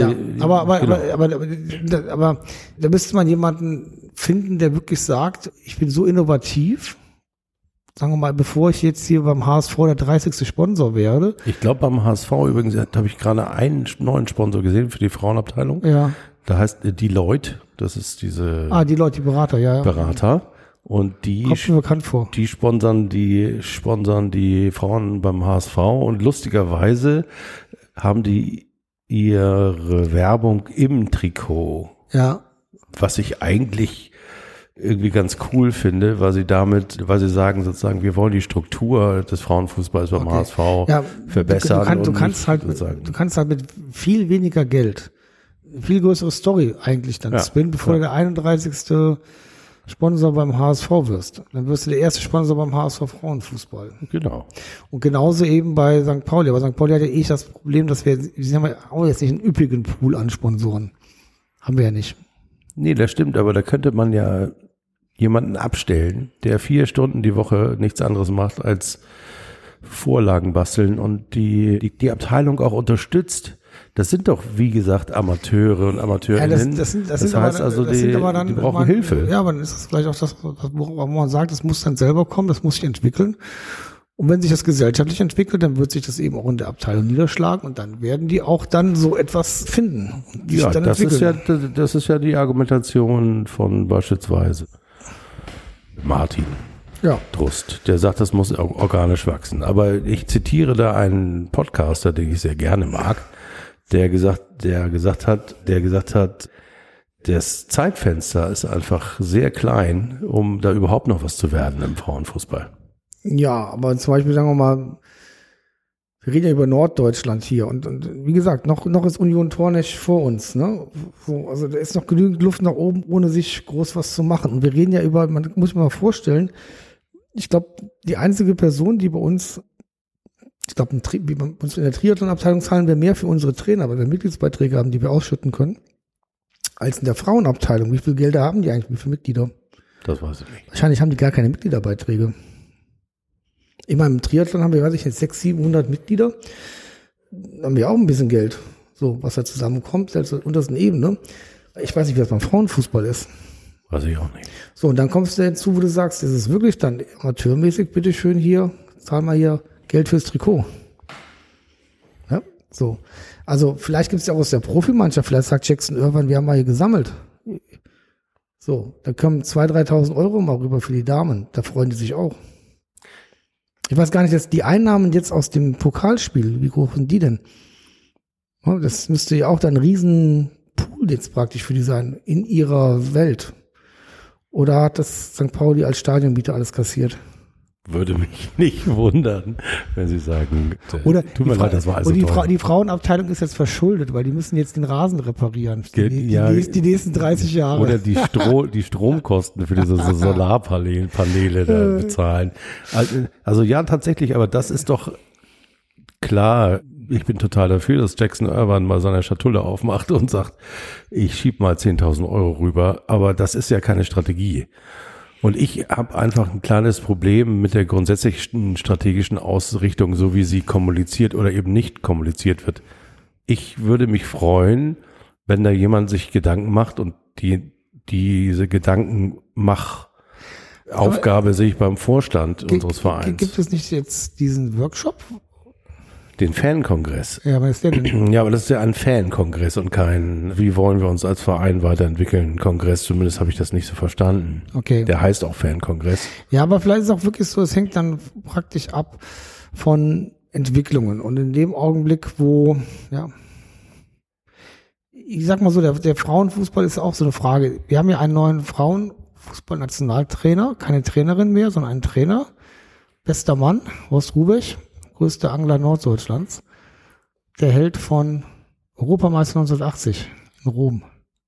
da müsste man jemanden finden, der wirklich sagt, ich bin so innovativ, sagen wir mal, bevor ich jetzt hier beim HSV der 30. Sponsor werde. Ich glaube, beim HSV übrigens, habe ich gerade einen neuen Sponsor gesehen für die Frauenabteilung. Ja. Da heißt Deloitte, das ist diese Deloitte, die Berater, ja. Berater. Und die kommt mir bekannt vor. Die sponsern die Frauen beim HSV und lustigerweise haben die ihre Werbung im Trikot. Ja. Was ich eigentlich irgendwie ganz cool finde, weil sie sagen sozusagen, wir wollen die Struktur des Frauenfußballs beim HSV verbessern. Du kannst halt mit viel weniger Geld viel größere Story eigentlich dann spinnen, bevor du der 31. Sponsor beim HSV wirst. Dann wirst du der erste Sponsor beim HSV Frauenfußball. Genau. Und genauso eben bei St. Pauli. Aber St. Pauli hat ja das Problem, dass wir haben ja auch jetzt nicht einen üppigen Pool an Sponsoren. Haben wir ja nicht. Nee, das stimmt, aber da könnte man ja jemanden abstellen, der 4 Stunden die Woche nichts anderes macht als Vorlagen basteln und die Abteilung auch unterstützt. Das sind doch, wie gesagt, Amateure und Amateurinnen. Ja, das heißt aber, also, das die brauchen Hilfe. Ja, aber dann ist das vielleicht auch das, worauf man sagt, es muss dann selber kommen, das muss sich entwickeln. Und wenn sich das gesellschaftlich entwickelt, dann wird sich das eben auch in der Abteilung niederschlagen und dann werden die auch dann so etwas finden. Ja, das ist ja die Argumentation von beispielsweise Martin Drust. Der sagt, das muss organisch wachsen. Aber ich zitiere da einen Podcaster, den ich sehr gerne mag, der gesagt hat, das Zeitfenster ist einfach sehr klein, um da überhaupt noch was zu werden im Frauenfußball. Ja, aber zum Beispiel sagen wir mal, wir reden ja über Norddeutschland hier und wie gesagt, noch ist Union Tornech vor uns, ne? So, also da ist noch genügend Luft nach oben, ohne sich groß was zu machen. Und wir reden ja über, man muss sich mal vorstellen, ich glaube, die einzige Person, die bei uns, ich glaube, wie bei uns in der Triathlon-Abteilung zahlen wir mehr für unsere Trainer, weil wir Mitgliedsbeiträge haben, die wir ausschütten können, als in der Frauenabteilung. Wie viel Gelder haben die eigentlich, wie viele Mitglieder? Das weiß ich nicht. Wahrscheinlich haben die gar keine Mitgliederbeiträge. Immer im Triathlon haben wir, weiß ich jetzt, 600, 700 Mitglieder. Da haben wir auch ein bisschen Geld, so was da zusammenkommt, selbst in der untersten Ebene. Ich weiß nicht, wie das beim Frauenfußball ist. Weiß ich auch nicht. So, und dann kommst du hinzu, wo du sagst, das ist wirklich dann amateurmäßig, bitteschön hier, zahl mal hier Geld fürs Trikot. Ja, so. Also vielleicht gibt es ja auch aus der Profimannschaft, vielleicht sagt Jackson Irvine, wir haben mal hier gesammelt. So, da kommen 2.000, 3.000 Euro mal rüber für die Damen, da freuen die sich auch. Ich weiß gar nicht, dass die Einnahmen jetzt aus dem Pokalspiel, wie hoch sind die denn? Das müsste ja auch dann ein riesen Pool jetzt praktisch für die sein, in ihrer Welt. Oder hat das St. Pauli als Stadionmieter alles kassiert? Würde mich nicht wundern, wenn Sie sagen, oder tut mir leid, das war also und die Frauenabteilung ist jetzt verschuldet, weil die müssen jetzt den Rasen reparieren. Die nächsten 30 Jahre. Oder die Stromkosten für diese Solarpaneele da bezahlen. Also ja, tatsächlich, aber das ist doch klar. Ich bin total dafür, dass Jackson Irvine mal seine Schatulle aufmacht und sagt, ich schieb mal 10.000 Euro rüber. Aber das ist ja keine Strategie. Und ich habe einfach ein kleines Problem mit der grundsätzlichen strategischen Ausrichtung, so wie sie kommuniziert oder eben nicht kommuniziert wird. Ich würde mich freuen, wenn da jemand sich Gedanken macht und diese Gedankenmachaufgabe sehe ich beim Vorstand unseres Vereins. Gibt es nicht jetzt diesen Workshop? Den Fankongress. Ja, was ist der denn? Ja, aber das ist ja ein Fankongress und kein, wie wollen wir uns als Verein weiterentwickeln, Kongress. Zumindest habe ich das nicht so verstanden. Okay. Der heißt auch Fankongress. Ja, aber vielleicht ist es auch wirklich so, es hängt dann praktisch ab von Entwicklungen. Und in dem Augenblick, wo, ja, ich sag mal so, der Frauenfußball ist auch so eine Frage. Wir haben ja einen neuen Frauenfußball-Nationaltrainer, keine Trainerin mehr, sondern einen Trainer. Bester Mann, Horst Rubech. Größter Angler Norddeutschlands, der Held von Europameister 1980 in Rom.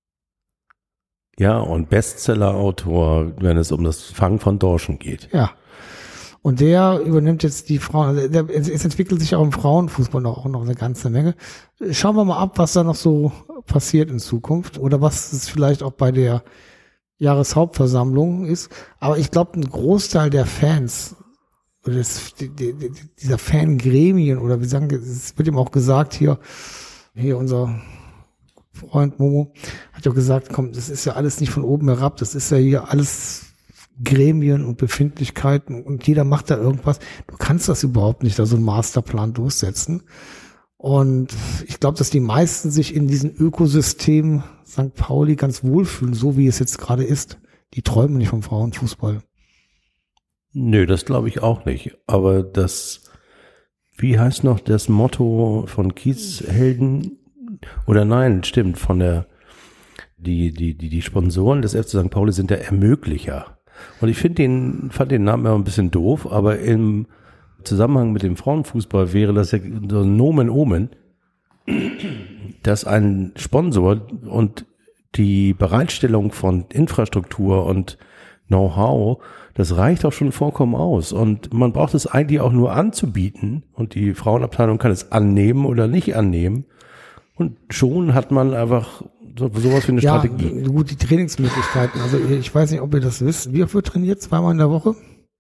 Ja, und Bestseller-Autor, wenn es um das Fangen von Dorschen geht. Ja. Und der übernimmt jetzt die Frauen, also es entwickelt sich auch im Frauenfußball auch noch eine ganze Menge. Schauen wir mal ab, was da noch so passiert in Zukunft oder was es vielleicht auch bei der Jahreshauptversammlung ist. Aber ich glaube, ein Großteil der Fans oder dieser Fangremien oder wir sagen, es wird ihm auch gesagt, hier unser Freund Momo hat ja gesagt, komm, das ist ja alles nicht von oben herab, das ist ja hier alles Gremien und Befindlichkeiten und jeder macht da irgendwas. Du kannst das überhaupt nicht, da so einen Masterplan durchsetzen. Und ich glaube, dass die meisten sich in diesem Ökosystem St. Pauli ganz wohlfühlen, so wie es jetzt gerade ist. Die träumen nicht vom Frauenfußball. Nö, das glaube ich auch nicht. Aber wie heißt noch das Motto von Kiezhelden? Oder nein, stimmt, die Sponsoren des FC St. Pauli sind der Ermöglicher. Und ich fand den Namen immer ein bisschen doof, aber im Zusammenhang mit dem Frauenfußball wäre das ja so ein Nomen Omen, dass ein Sponsor und die Bereitstellung von Infrastruktur und Know-how, das reicht auch schon vollkommen aus. Und man braucht es eigentlich auch nur anzubieten und die Frauenabteilung kann es annehmen oder nicht annehmen. Und schon hat man einfach sowas wie eine Strategie. Ja, gut, die Trainingsmöglichkeiten. Also ich weiß nicht, ob ihr das wisst. Wie oft wird trainiert? 2-mal in der Woche?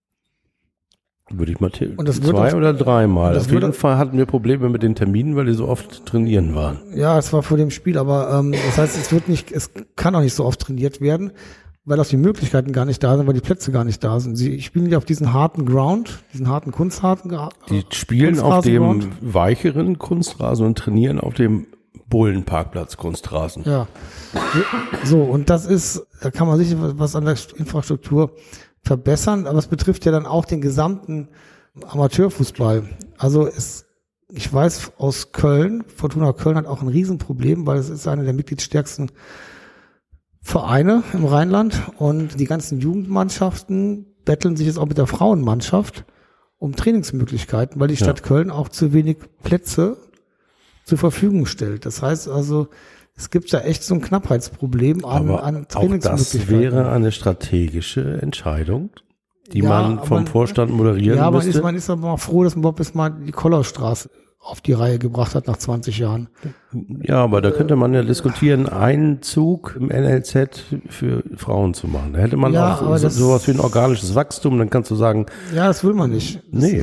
Würde ich mal Und das 2 oder 3-mal. das Auf jeden Fall hatten wir Probleme mit den Terminen, weil die so oft trainieren waren. Ja, es war vor dem Spiel, aber das heißt, es kann auch nicht so oft trainiert werden, weil auch die Möglichkeiten gar nicht da sind, weil die Plätze gar nicht da sind. Sie spielen ja auf diesen harten Ground, diesen harten Kunstharten. Die spielen auf dem weicheren Kunstrasen und trainieren auf dem Bullenparkplatz Kunstrasen. Ja. So, und da kann man sicher was an der Infrastruktur verbessern, aber es betrifft ja dann auch den gesamten Amateurfußball. Also ich weiß aus Köln, Fortuna Köln hat auch ein Riesenproblem, weil es ist einer der mitgliedstärksten Vereine im Rheinland und die ganzen Jugendmannschaften betteln sich jetzt auch mit der Frauenmannschaft um Trainingsmöglichkeiten, weil die Stadt Köln auch zu wenig Plätze zur Verfügung stellt. Das heißt also, es gibt da echt so ein Knappheitsproblem an Trainingsmöglichkeiten. Auch das wäre eine strategische Entscheidung, die man vom Vorstand moderieren müsste. Ja, man ist aber mal froh, dass man überhaupt bis mal die Kollerstraße auf die Reihe gebracht hat nach 20 Jahren. Ja, aber da könnte man ja diskutieren, einen Zug im NLZ für Frauen zu machen. Da hätte man auch sowas wie ein organisches Wachstum, dann kannst du sagen. Ja, das will man nicht. Nee.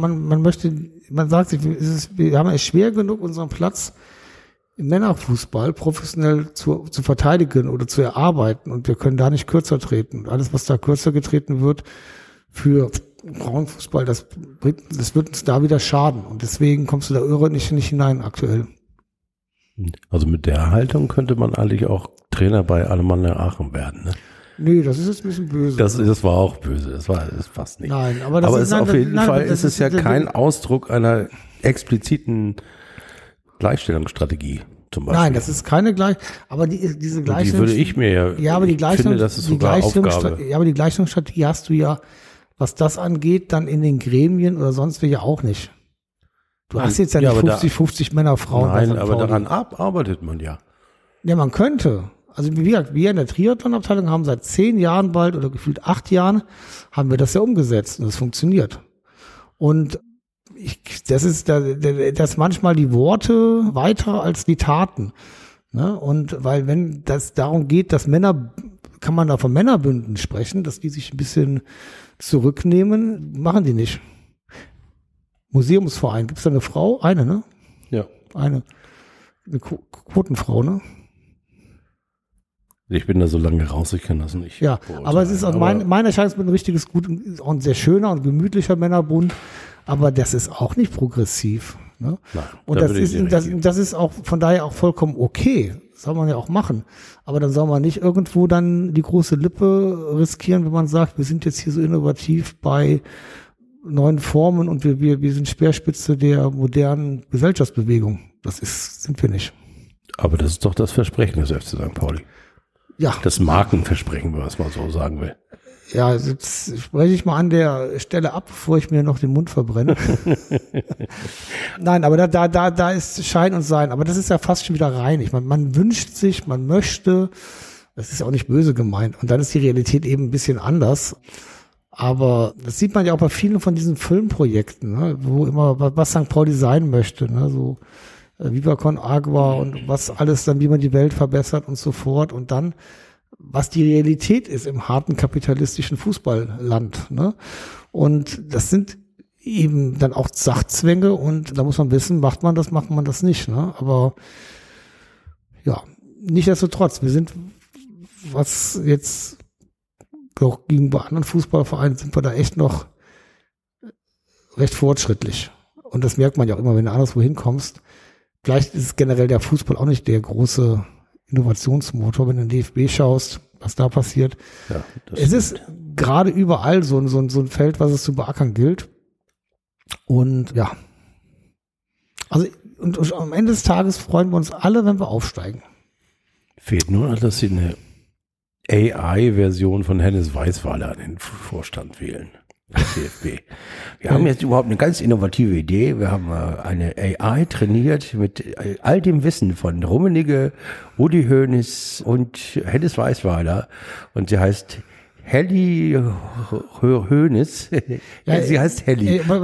Man sagt sich, wir haben es schwer genug, unseren Platz im Männerfußball professionell zu verteidigen oder zu erarbeiten und wir können da nicht kürzer treten. Alles, was da kürzer getreten wird für Frauenfußball, das wird uns da wieder schaden und deswegen kommst du da irre nicht hinein aktuell. Also mit der Haltung könnte man eigentlich auch Trainer bei Alemannia Aachen werden, ne? Nee, das ist jetzt ein bisschen böse. Das war auch böse, das passt nicht. Nein, aber auf jeden Fall ist es ja kein Ausdruck einer expliziten Gleichstellungsstrategie zum Beispiel. Nein, das ist keine aber diese Gleichstellung. Die würde ich mir finde, das ist sogar Aufgabe. Ja, aber die Gleichstellungsstrategie hast du ja, was das angeht, dann in den Gremien oder sonst wie ja auch nicht. Du hast jetzt ja nicht 50-50 Männer, Frauen. Nein, aber daran arbeitet man ja. Ja, man könnte. Also wie gesagt, wir in der Triathlon-Abteilung haben seit 10 Jahren bald oder gefühlt 8 Jahren haben wir das ja umgesetzt und das funktioniert. Und das manchmal die Worte weiter als die Taten. Ne? Und weil wenn das darum geht, dass kann man da von Männerbünden sprechen, dass die sich ein bisschen zurücknehmen, machen die nicht. Museumsverein, gibt es da eine Frau? Eine, ne? Ja. Eine Quotenfrau, ne? Ich bin da so lange raus, ich kann das nicht. Ja, aber es ist aus meiner Erscheinungsbild ein richtiges, ein sehr schöner und gemütlicher Männerbund, aber das ist auch nicht progressiv. Ne? Nein, und das ist auch von daher auch vollkommen okay. Das soll man ja auch machen. Aber dann soll man nicht irgendwo dann die große Lippe riskieren, wenn man sagt, wir sind jetzt hier so innovativ bei neuen Formen und wir sind Speerspitze der modernen Gesellschaftsbewegung. Sind wir nicht. Aber das ist doch das Versprechen des FC St. Pauli. Ja. Das Markenversprechen, wenn man es mal so sagen will. Ja, jetzt spreche ich mal an der Stelle ab, bevor ich mir noch den Mund verbrenne. Nein, aber da ist Schein und Sein. Aber das ist ja fast schon wieder rein. Ich meine, man wünscht sich, man möchte, das ist ja auch nicht böse gemeint. Und dann ist die Realität eben ein bisschen anders. Aber das sieht man ja auch bei vielen von diesen Filmprojekten, ne, wo immer, was St. Pauli sein möchte, ne, so Viva Con Agua und was alles dann, wie man die Welt verbessert und so fort. Und dann, was die Realität ist im harten kapitalistischen Fußballland. Ne? Und das sind eben dann auch Sachzwänge und da muss man wissen, macht man das nicht. Ne? Aber ja, nichtsdestotrotz, wir sind, was jetzt auch gegenüber anderen Fußballvereinen, sind wir da echt noch recht fortschrittlich. Und das merkt man ja auch immer, wenn du anderswo hinkommst. Vielleicht ist generell der Fußball auch nicht der große Innovationsmotor, wenn du in den DFB schaust, was da passiert. Ja, es ist gerade überall so ein Feld, was es zu beackern gilt. Und ja, also und am Ende des Tages freuen wir uns alle, wenn wir aufsteigen. Fehlt nur, dass sie eine AI-Version von Hennes Weisweiler an den Vorstand wählen. DFB. Wir haben jetzt überhaupt eine ganz innovative Idee. Wir haben eine AI trainiert mit all dem Wissen von Rummenigge, Uli Hoeneß und Hennes Weisweiler. Und sie heißt Helly Hoeneß. Ja, sie heißt Helly. Aber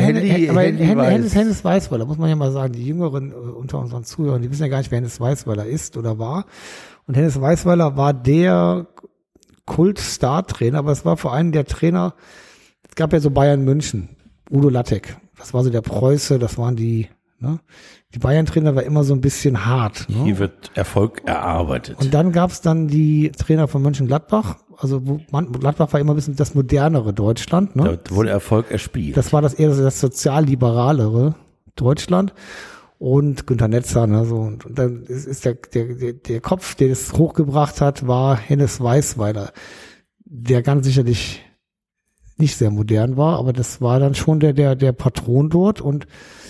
Hennes Weißweiler, muss man ja mal sagen, die Jüngeren unter unseren Zuhörern, die wissen ja gar nicht, wer Hennes Weißweiler ist oder war. Und Hennes Weißweiler war der Kult-Star-Trainer, aber es war vor allem der Trainer, es gab ja so Bayern München, Udo Lattek, das war so der Preuße, das waren die, ne? Die Bayern-Trainer war immer so ein bisschen hart. Ne? Hier wird Erfolg erarbeitet. Und dann gab's dann die Trainer von Mönchengladbach, also Gladbach war immer ein bisschen das modernere Deutschland. Ne? Da wurde Erfolg erspielt. Das war eher das sozialliberalere Deutschland. Und Günter Netzer, ne, so, und dann ist der Kopf, der das hochgebracht hat, war Hennes Weißweiler, der ganz sicherlich nicht sehr modern war, aber das war dann schon der Patron dort und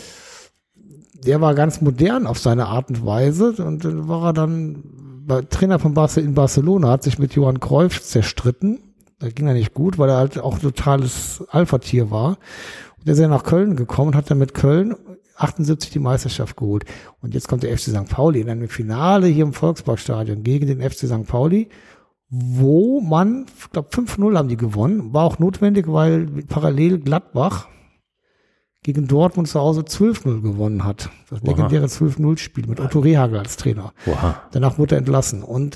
der war ganz modern auf seine Art und Weise und dann war er dann Trainer in Barcelona, hat sich mit Johann Cruyff zerstritten. Da ging er nicht gut, weil er halt auch ein totales Alpha-Tier war. Und der ist ja nach Köln gekommen und hat dann mit Köln 78 die Meisterschaft geholt. Und jetzt kommt der FC St. Pauli in einem Finale hier im Volksparkstadion gegen den FC St. Pauli, wo man, ich glaube 5-0 haben die gewonnen. War auch notwendig, weil parallel Gladbach gegen Dortmund zu Hause 12-0 gewonnen hat. Das legendäre 12-0-Spiel mit Otto Rehagel als Trainer. Oha. Danach wurde er entlassen. Und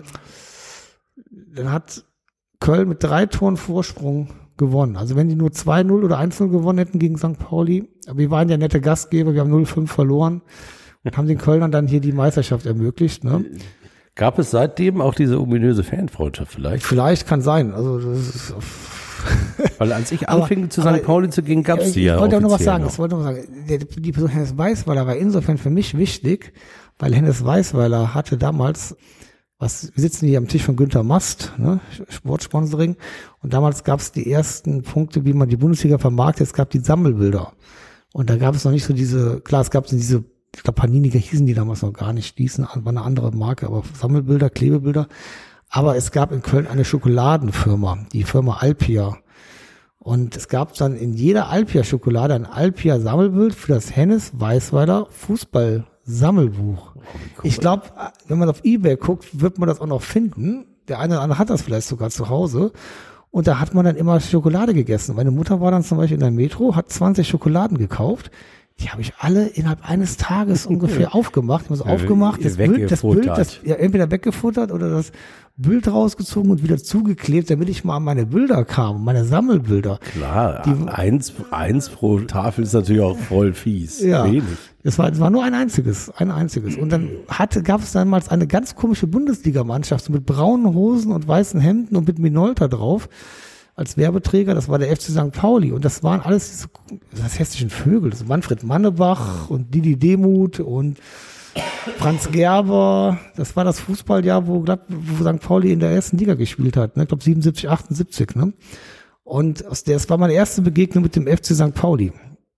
dann hat Köln mit 3 Toren Vorsprung gewonnen. Also wenn die nur 2-0 oder 1-0 gewonnen hätten gegen St. Pauli, aber wir waren ja nette Gastgeber, wir haben 0-5 verloren und haben den Kölnern dann hier die Meisterschaft ermöglicht. Ne? Gab es seitdem auch diese ominöse Fanfreundschaft vielleicht? Vielleicht kann sein. Also das ist weil als ich anfing zu St. Pauli zu gehen, gab es die ja Ich wollte auch noch was offiziell sagen. Die Person Hennes Weißweiler war insofern für mich wichtig, weil Hennes Weißweiler hatte damals, wir sitzen hier am Tisch von Günter Mast, ne, Sportsponsoring, und damals gab es die ersten Punkte, wie man die Bundesliga vermarktet. Es gab die Sammelbilder. Und da gab es noch nicht so es gab diese, ich glaube Panini hießen die damals noch gar nicht, war eine andere Marke, aber Sammelbilder, Klebebilder. Aber es gab in Köln eine Schokoladenfirma, die Firma Alpia. Und es gab dann in jeder Alpia-Schokolade ein Alpia-Sammelbild für das Hennes Weißweiler Fußball-Sammelbuch. Cool. Ich glaube, wenn man auf eBay guckt, wird man das auch noch finden. Der eine oder andere hat das vielleicht sogar zu Hause. Und da hat man dann immer Schokolade gegessen. Meine Mutter war dann zum Beispiel in der Metro, hat 20 Schokoladen gekauft. Die habe ich alle innerhalb eines Tages ungefähr aufgemacht. Ich habe so aufgemacht, das Bild, entweder weggefuttert oder das Bild rausgezogen und wieder zugeklebt, damit ich mal an meine Bilder kam, meine Sammelbilder. Klar, eins pro Tafel ist natürlich auch voll fies. Ja, wenig. Es war nur ein einziges. Und dann gab es damals eine ganz komische Bundesligamannschaft so mit braunen Hosen und weißen Hemden und mit Minolta drauf. Als Werbeträger, das war der FC St. Pauli und das waren alles diese hessischen Vögel, das Manfred Mannebach und Didi Demuth und Franz Gerber, das war das Fußballjahr, wo St. Pauli in der ersten Liga gespielt hat, ne? Ich glaube 77, 78, ne? Und das war meine erste Begegnung mit dem FC St. Pauli.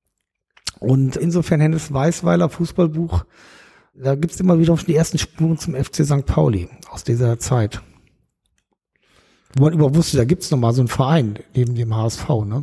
Und insofern Hennes Weißweiler Fußballbuch, da gibt's immer wieder die ersten Spuren zum FC St. Pauli aus dieser Zeit. Wo man überhaupt wusste, da gibt's noch mal so einen Verein neben dem HSV, ne?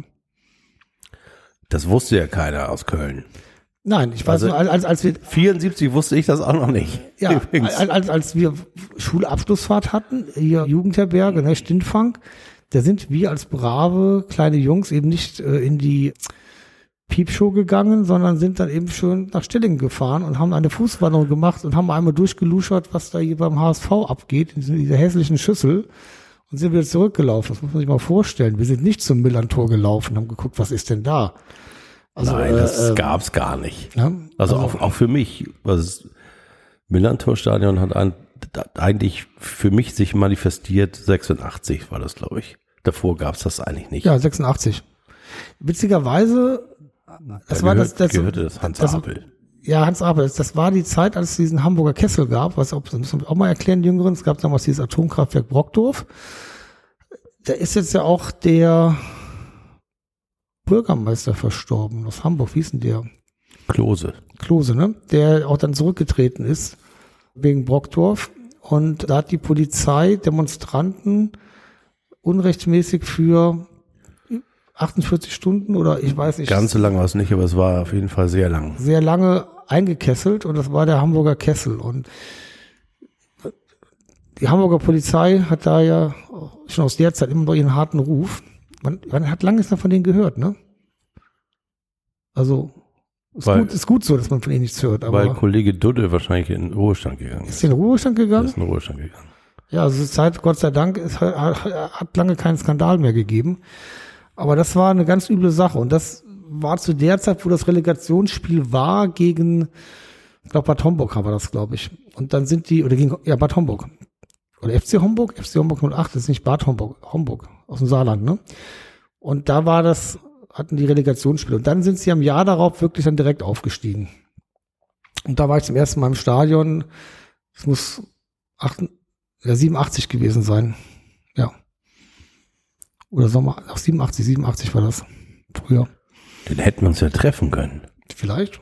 Das wusste ja keiner aus Köln. Nein, ich weiß nur, als wir 74 wusste ich das auch noch nicht. Ja, als wir Schulabschlussfahrt hatten, hier Jugendherberge, ne, Stintfang, da sind wir als brave kleine Jungs eben nicht in die Piepshow gegangen, sondern sind dann eben schön nach Stillingen gefahren und haben eine Fußwanderung gemacht und haben einmal durchgeluschert, was da hier beim HSV abgeht, in dieser hässlichen Schüssel. Und sind wieder zurückgelaufen. Das muss man sich mal vorstellen. Wir sind nicht zum Millern-Tor gelaufen, haben geguckt, was ist denn da? Also, nein, das gab's gar nicht. Ja, also auch für mich, das Millern-Tor-Stadion hat eigentlich für mich sich manifestiert, 86 war das, glaube ich. Davor gab's das eigentlich nicht. Ja, 86. Witzigerweise, gehörte das Hans Apel. Ja, Hans Apel, das war die Zeit, als es diesen Hamburger Kessel gab, das muss man auch mal erklären, die Jüngeren, es gab damals dieses Atomkraftwerk Brockdorf. Da ist jetzt ja auch der Bürgermeister verstorben aus Hamburg, wie hieß denn der? Klose, ne? Der auch dann zurückgetreten ist wegen Brockdorf. Und da hat die Polizei Demonstranten unrechtmäßig für 48 Stunden oder ich weiß nicht. Ganz so lange war es nicht, aber es war auf jeden Fall sehr lang. Sehr lange eingekesselt und das war der Hamburger Kessel. Und die Hamburger Polizei hat da ja schon aus der Zeit immer noch ihren harten Ruf. Man hat lange nichts mehr von denen gehört, ne? Also, ist gut so, dass man von ihnen nichts hört. Aber weil Kollege Dudde wahrscheinlich in den Ruhestand gegangen ist. Ist in den Ruhestand gegangen? Ist in den Ruhestand gegangen. Ja, also die Zeit, Gott sei Dank, hat lange keinen Skandal mehr gegeben. Aber das war eine ganz üble Sache. Und das war zu der Zeit, wo das Relegationsspiel war gegen, ich glaube, Bad Homburg war das, glaube ich. Und dann sind die, oder gegen, ja, Bad Homburg. Oder FC Homburg? FC Homburg 08, das ist nicht Bad Homburg. Homburg, aus dem Saarland, ne? Und da war das, hatten die Relegationsspiele. Und dann sind sie am Jahr darauf wirklich dann direkt aufgestiegen. Und da war ich zum ersten Mal im Stadion. Es muss 87 gewesen sein. Ja. Oder Sommer, 87 war das. Früher. Den hätten wir uns ja treffen können. Vielleicht.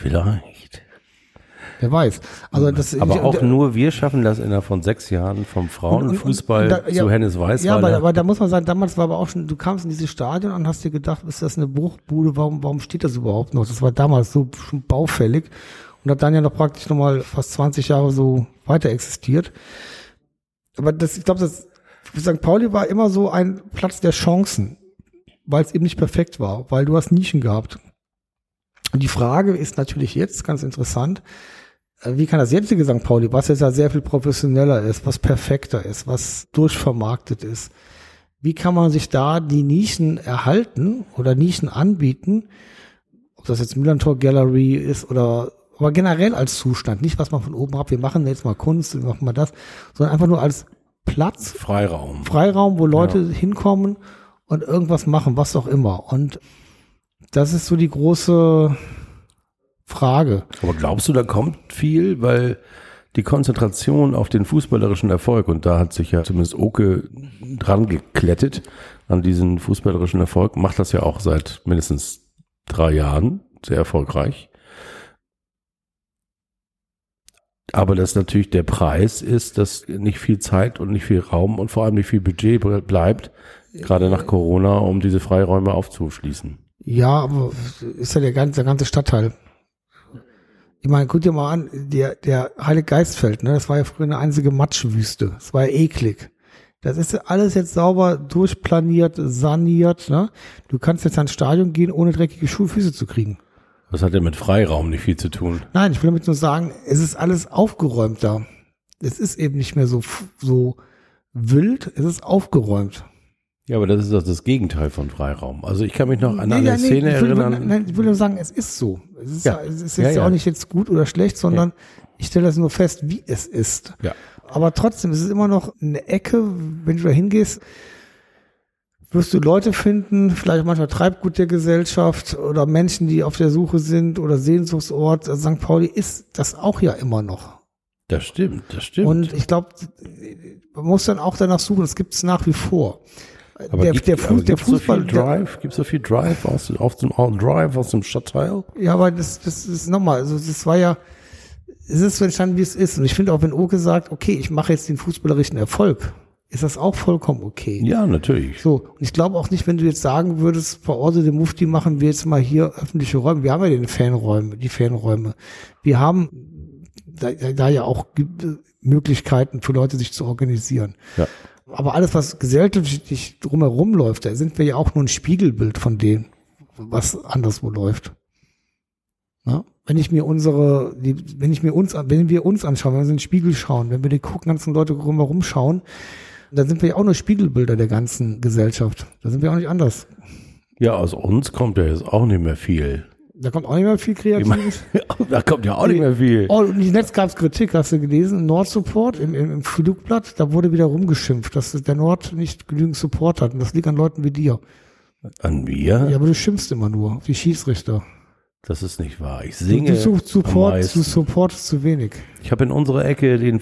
Wer weiß. Also aber auch nur wir schaffen das innerhalb von 6 Jahren vom Frauenfußball zu Hennes Weißweiler. Ja, aber da muss man sagen, damals war aber auch schon, du kamst in dieses Stadion und hast dir gedacht, ist das eine Bruchbude, warum steht das überhaupt noch? Das war damals so schon baufällig und hat dann ja noch praktisch nochmal fast 20 Jahre so weiter existiert. Aber ich glaube, St. Pauli war immer so ein Platz der Chancen, weil es eben nicht perfekt war, weil du hast Nischen gehabt. Und die Frage ist natürlich jetzt ganz interessant, wie kann das jetzige St. Pauli, was jetzt ja sehr viel professioneller ist, was perfekter ist, was durchvermarktet ist, wie kann man sich da die Nischen erhalten oder Nischen anbieten, ob das jetzt Müllerntor Gallery ist oder aber generell als Zustand, nicht was man von oben ab, wir machen jetzt mal Kunst, wir machen mal das, sondern einfach nur als Platz. Freiraum, wo Leute hinkommen und irgendwas machen, was auch immer. Und das ist so die große Frage. Aber glaubst du, da kommt viel, weil die Konzentration auf den fußballerischen Erfolg, und da hat sich ja zumindest Oke dran geklettet an diesen fußballerischen Erfolg, macht das ja auch seit mindestens 3 Jahren sehr erfolgreich. Aber dass natürlich der Preis ist, dass nicht viel Zeit und nicht viel Raum und vor allem nicht viel Budget bleibt, gerade nach Corona, um diese Freiräume aufzuschließen. Ja, aber ist ja der ganze Stadtteil. Ich meine, guck dir mal an, der Heilig Geistfeld, ne, das war ja früher eine einzige Matschwüste. Das war ja eklig. Das ist ja alles jetzt sauber durchplaniert, saniert, ne? Du kannst jetzt ans Stadion gehen, ohne dreckige Füße zu kriegen. Das hat ja mit Freiraum nicht viel zu tun. Nein, ich will damit nur sagen, es ist alles aufgeräumt da. Es ist eben nicht mehr so wild, es ist aufgeräumt. Ja, aber das ist doch das Gegenteil von Freiraum. Also ich kann mich noch an eine Szene erinnern. Nein, ich will nur sagen, es ist so. Es ist jetzt auch nicht jetzt gut oder schlecht, sondern ich stelle das nur fest, wie es ist. Ja. Aber trotzdem, es ist immer noch eine Ecke, wenn du da hingehst, wirst du Leute finden, vielleicht manchmal Treibgut der Gesellschaft oder Menschen, die auf der Suche sind oder Sehnsuchtsort. Also St. Pauli ist das auch ja immer noch. Das stimmt. Und ich glaube, man muss dann auch danach suchen, das gibt es nach wie vor. Aber der Fußball gibt so viel Drive aus dem Stadtteil? Ja, aber das ist nochmal, also das war ja, es ist so entstanden, wie es ist. Und ich finde auch, wenn Oke sagt, okay, ich mache jetzt den fußballerischen Erfolg, ist das auch vollkommen okay. Ja, natürlich. So, und ich glaube auch nicht, wenn du jetzt sagen würdest, verordnete Mufti, machen wir jetzt mal hier öffentliche Räume. Wir haben ja die Fanräume. Wir haben da ja auch Möglichkeiten für Leute, sich zu organisieren. Ja. Aber alles, was gesellschaftlich drumherum läuft, da sind wir ja auch nur ein Spiegelbild von dem, was anderswo läuft. Ja? Wenn wir uns anschauen, wenn wir in den Spiegel schauen, wenn wir die ganzen Leute drumherum schauen, dann sind wir ja auch nur Spiegelbilder der ganzen Gesellschaft. Da sind wir auch nicht anders. Ja, aus uns kommt ja jetzt auch nicht mehr viel. Da kommt auch nicht mehr viel Kreatives. Da kommt ja auch nicht mehr viel. Oh, und im Netz gab es Kritik, hast du gelesen? Nord-Support im Flugblatt, da wurde wieder rumgeschimpft, dass der Nord nicht genügend Support hat. Und das liegt an Leuten wie dir. An mir? Ja, aber du schimpfst immer nur auf die Schiedsrichter. Das ist nicht wahr. Ich singe. Du supportest zu wenig. Ich habe in unserer Ecke den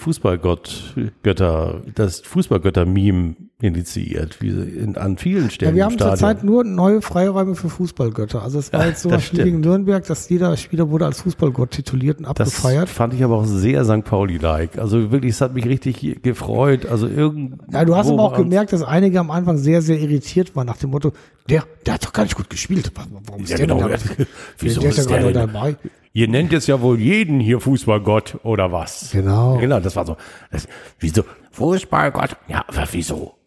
das Fußballgötter-Meme initiiert, wie an vielen Stellen. Ja, wir haben zurzeit nur neue Freiräume für Fußballgötter. Also es war jetzt sowas wie gegen Nürnberg, dass jeder Spieler wurde als Fußballgott tituliert und abgefeiert. Das fand ich aber auch sehr St. Pauli-like. Also wirklich, es hat mich richtig gefreut. Also ja, du hast aber auch gemerkt, dass einige am Anfang sehr, sehr irritiert waren nach dem Motto, der hat doch gar nicht gut gespielt. Warum ist der denn da? Wieso ist der denn dabei? Ihr nennt jetzt ja wohl jeden hier Fußballgott oder was? Genau. Genau, das war so. Wieso? Fußballgott? Ja, aber wieso?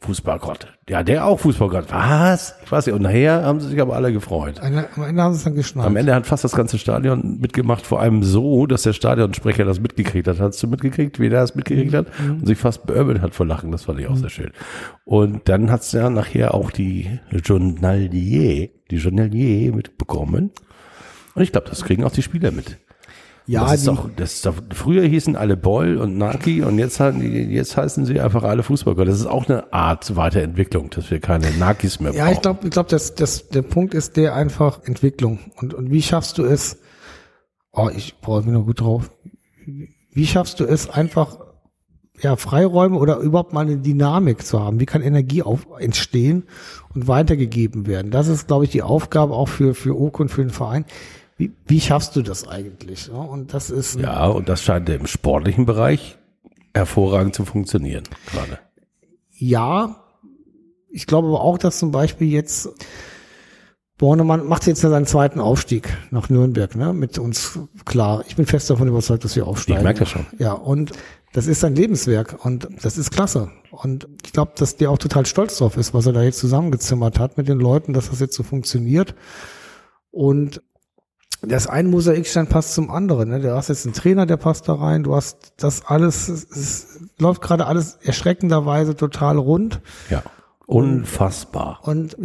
Fußballgott. Ja, der auch Fußballgott. Was? Ich weiß nicht. Und nachher haben sie sich aber alle gefreut. Am Ende haben sie es dann geschnallt. Am Ende hat fast das ganze Stadion mitgemacht, vor allem so, dass der Stadionsprecher das mitgekriegt hat. Hast du mitgekriegt, wie der das mitgekriegt hat? Und sich fast beömmelt hat vor Lachen. Das fand ich auch sehr schön. Und dann hat's ja nachher auch die Journalier mitbekommen. Und ich glaube, das kriegen auch die Spieler mit. Ja, das ist doch, früher hießen alle Boll und Naki und jetzt heißen sie einfach alle Fußballgott. Das ist auch eine Art Weiterentwicklung, dass wir keine Nakis mehr brauchen. Ja, ich glaube, der Punkt ist der einfach Entwicklung. Und wie schaffst du es, ich brauche mich noch gut drauf, wie schaffst du es einfach, Freiräume oder überhaupt mal eine Dynamik zu haben? Wie kann Energie entstehen und weitergegeben werden? Das ist, glaube ich, die Aufgabe auch für Oke und für den Verein. Wie schaffst du das eigentlich? Ja, und das ist und das scheint im sportlichen Bereich hervorragend zu funktionieren gerade. Ja, ich glaube aber auch, dass zum Beispiel jetzt Bornemann macht jetzt ja seinen zweiten Aufstieg nach Nürnberg, ne? Mit uns klar. Ich bin fest davon überzeugt, dass wir aufsteigen. Ich merke das schon. Ja, und das ist sein Lebenswerk und das ist klasse. Und ich glaube, dass der auch total stolz drauf ist, was er da jetzt zusammengezimmert hat mit den Leuten, dass das jetzt so funktioniert. Und das ein Mosaikstein passt zum anderen. Ne? Du hast jetzt einen Trainer, der passt da rein. Du hast das alles, es läuft gerade alles erschreckenderweise total rund. Ja, unfassbar. Und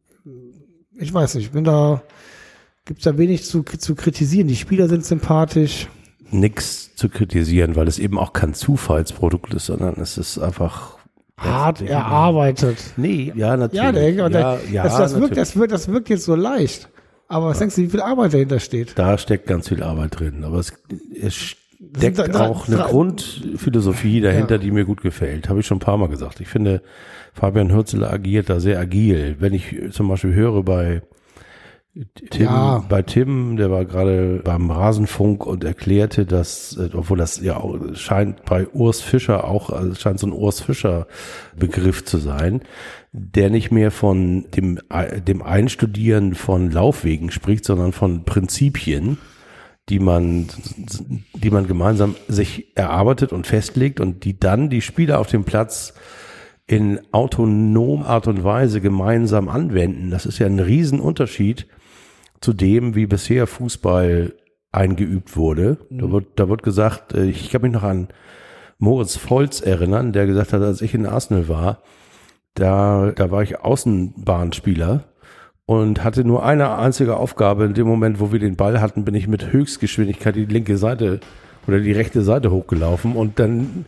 ich weiß nicht, gibt's da wenig zu kritisieren. Die Spieler sind sympathisch. Nichts zu kritisieren, weil es eben auch kein Zufallsprodukt ist, sondern es ist einfach hart erarbeitet. Nee, ja, natürlich. Das wirkt jetzt so leicht. Aber was denkst du, wie viel Arbeit dahinter steht? Da steckt ganz viel Arbeit drin. Aber es steckt auch eine Grundphilosophie dahinter, die mir gut gefällt. Habe ich schon ein paar Mal gesagt. Ich finde, Fabian Hürzeler agiert da sehr agil. Wenn ich zum Beispiel höre bei Tim, der war gerade beim Rasenfunk und erklärte, dass, obwohl das ja auch scheint bei Urs Fischer auch, also scheint so ein Urs Fischer Begriff zu sein, der nicht mehr von dem Einstudieren von Laufwegen spricht, sondern von Prinzipien, die man gemeinsam sich erarbeitet und festlegt und die dann die Spieler auf dem Platz in autonomer Art und Weise gemeinsam anwenden. Das ist ja ein Riesenunterschied zu dem, wie bisher Fußball eingeübt wurde. Da wird gesagt, ich kann mich noch an Moritz Volz erinnern, der gesagt hat, als ich in Arsenal war, da war ich Außenbahnspieler und hatte nur eine einzige Aufgabe. In dem Moment, wo wir den Ball hatten, bin ich mit Höchstgeschwindigkeit die linke Seite oder die rechte Seite hochgelaufen und dann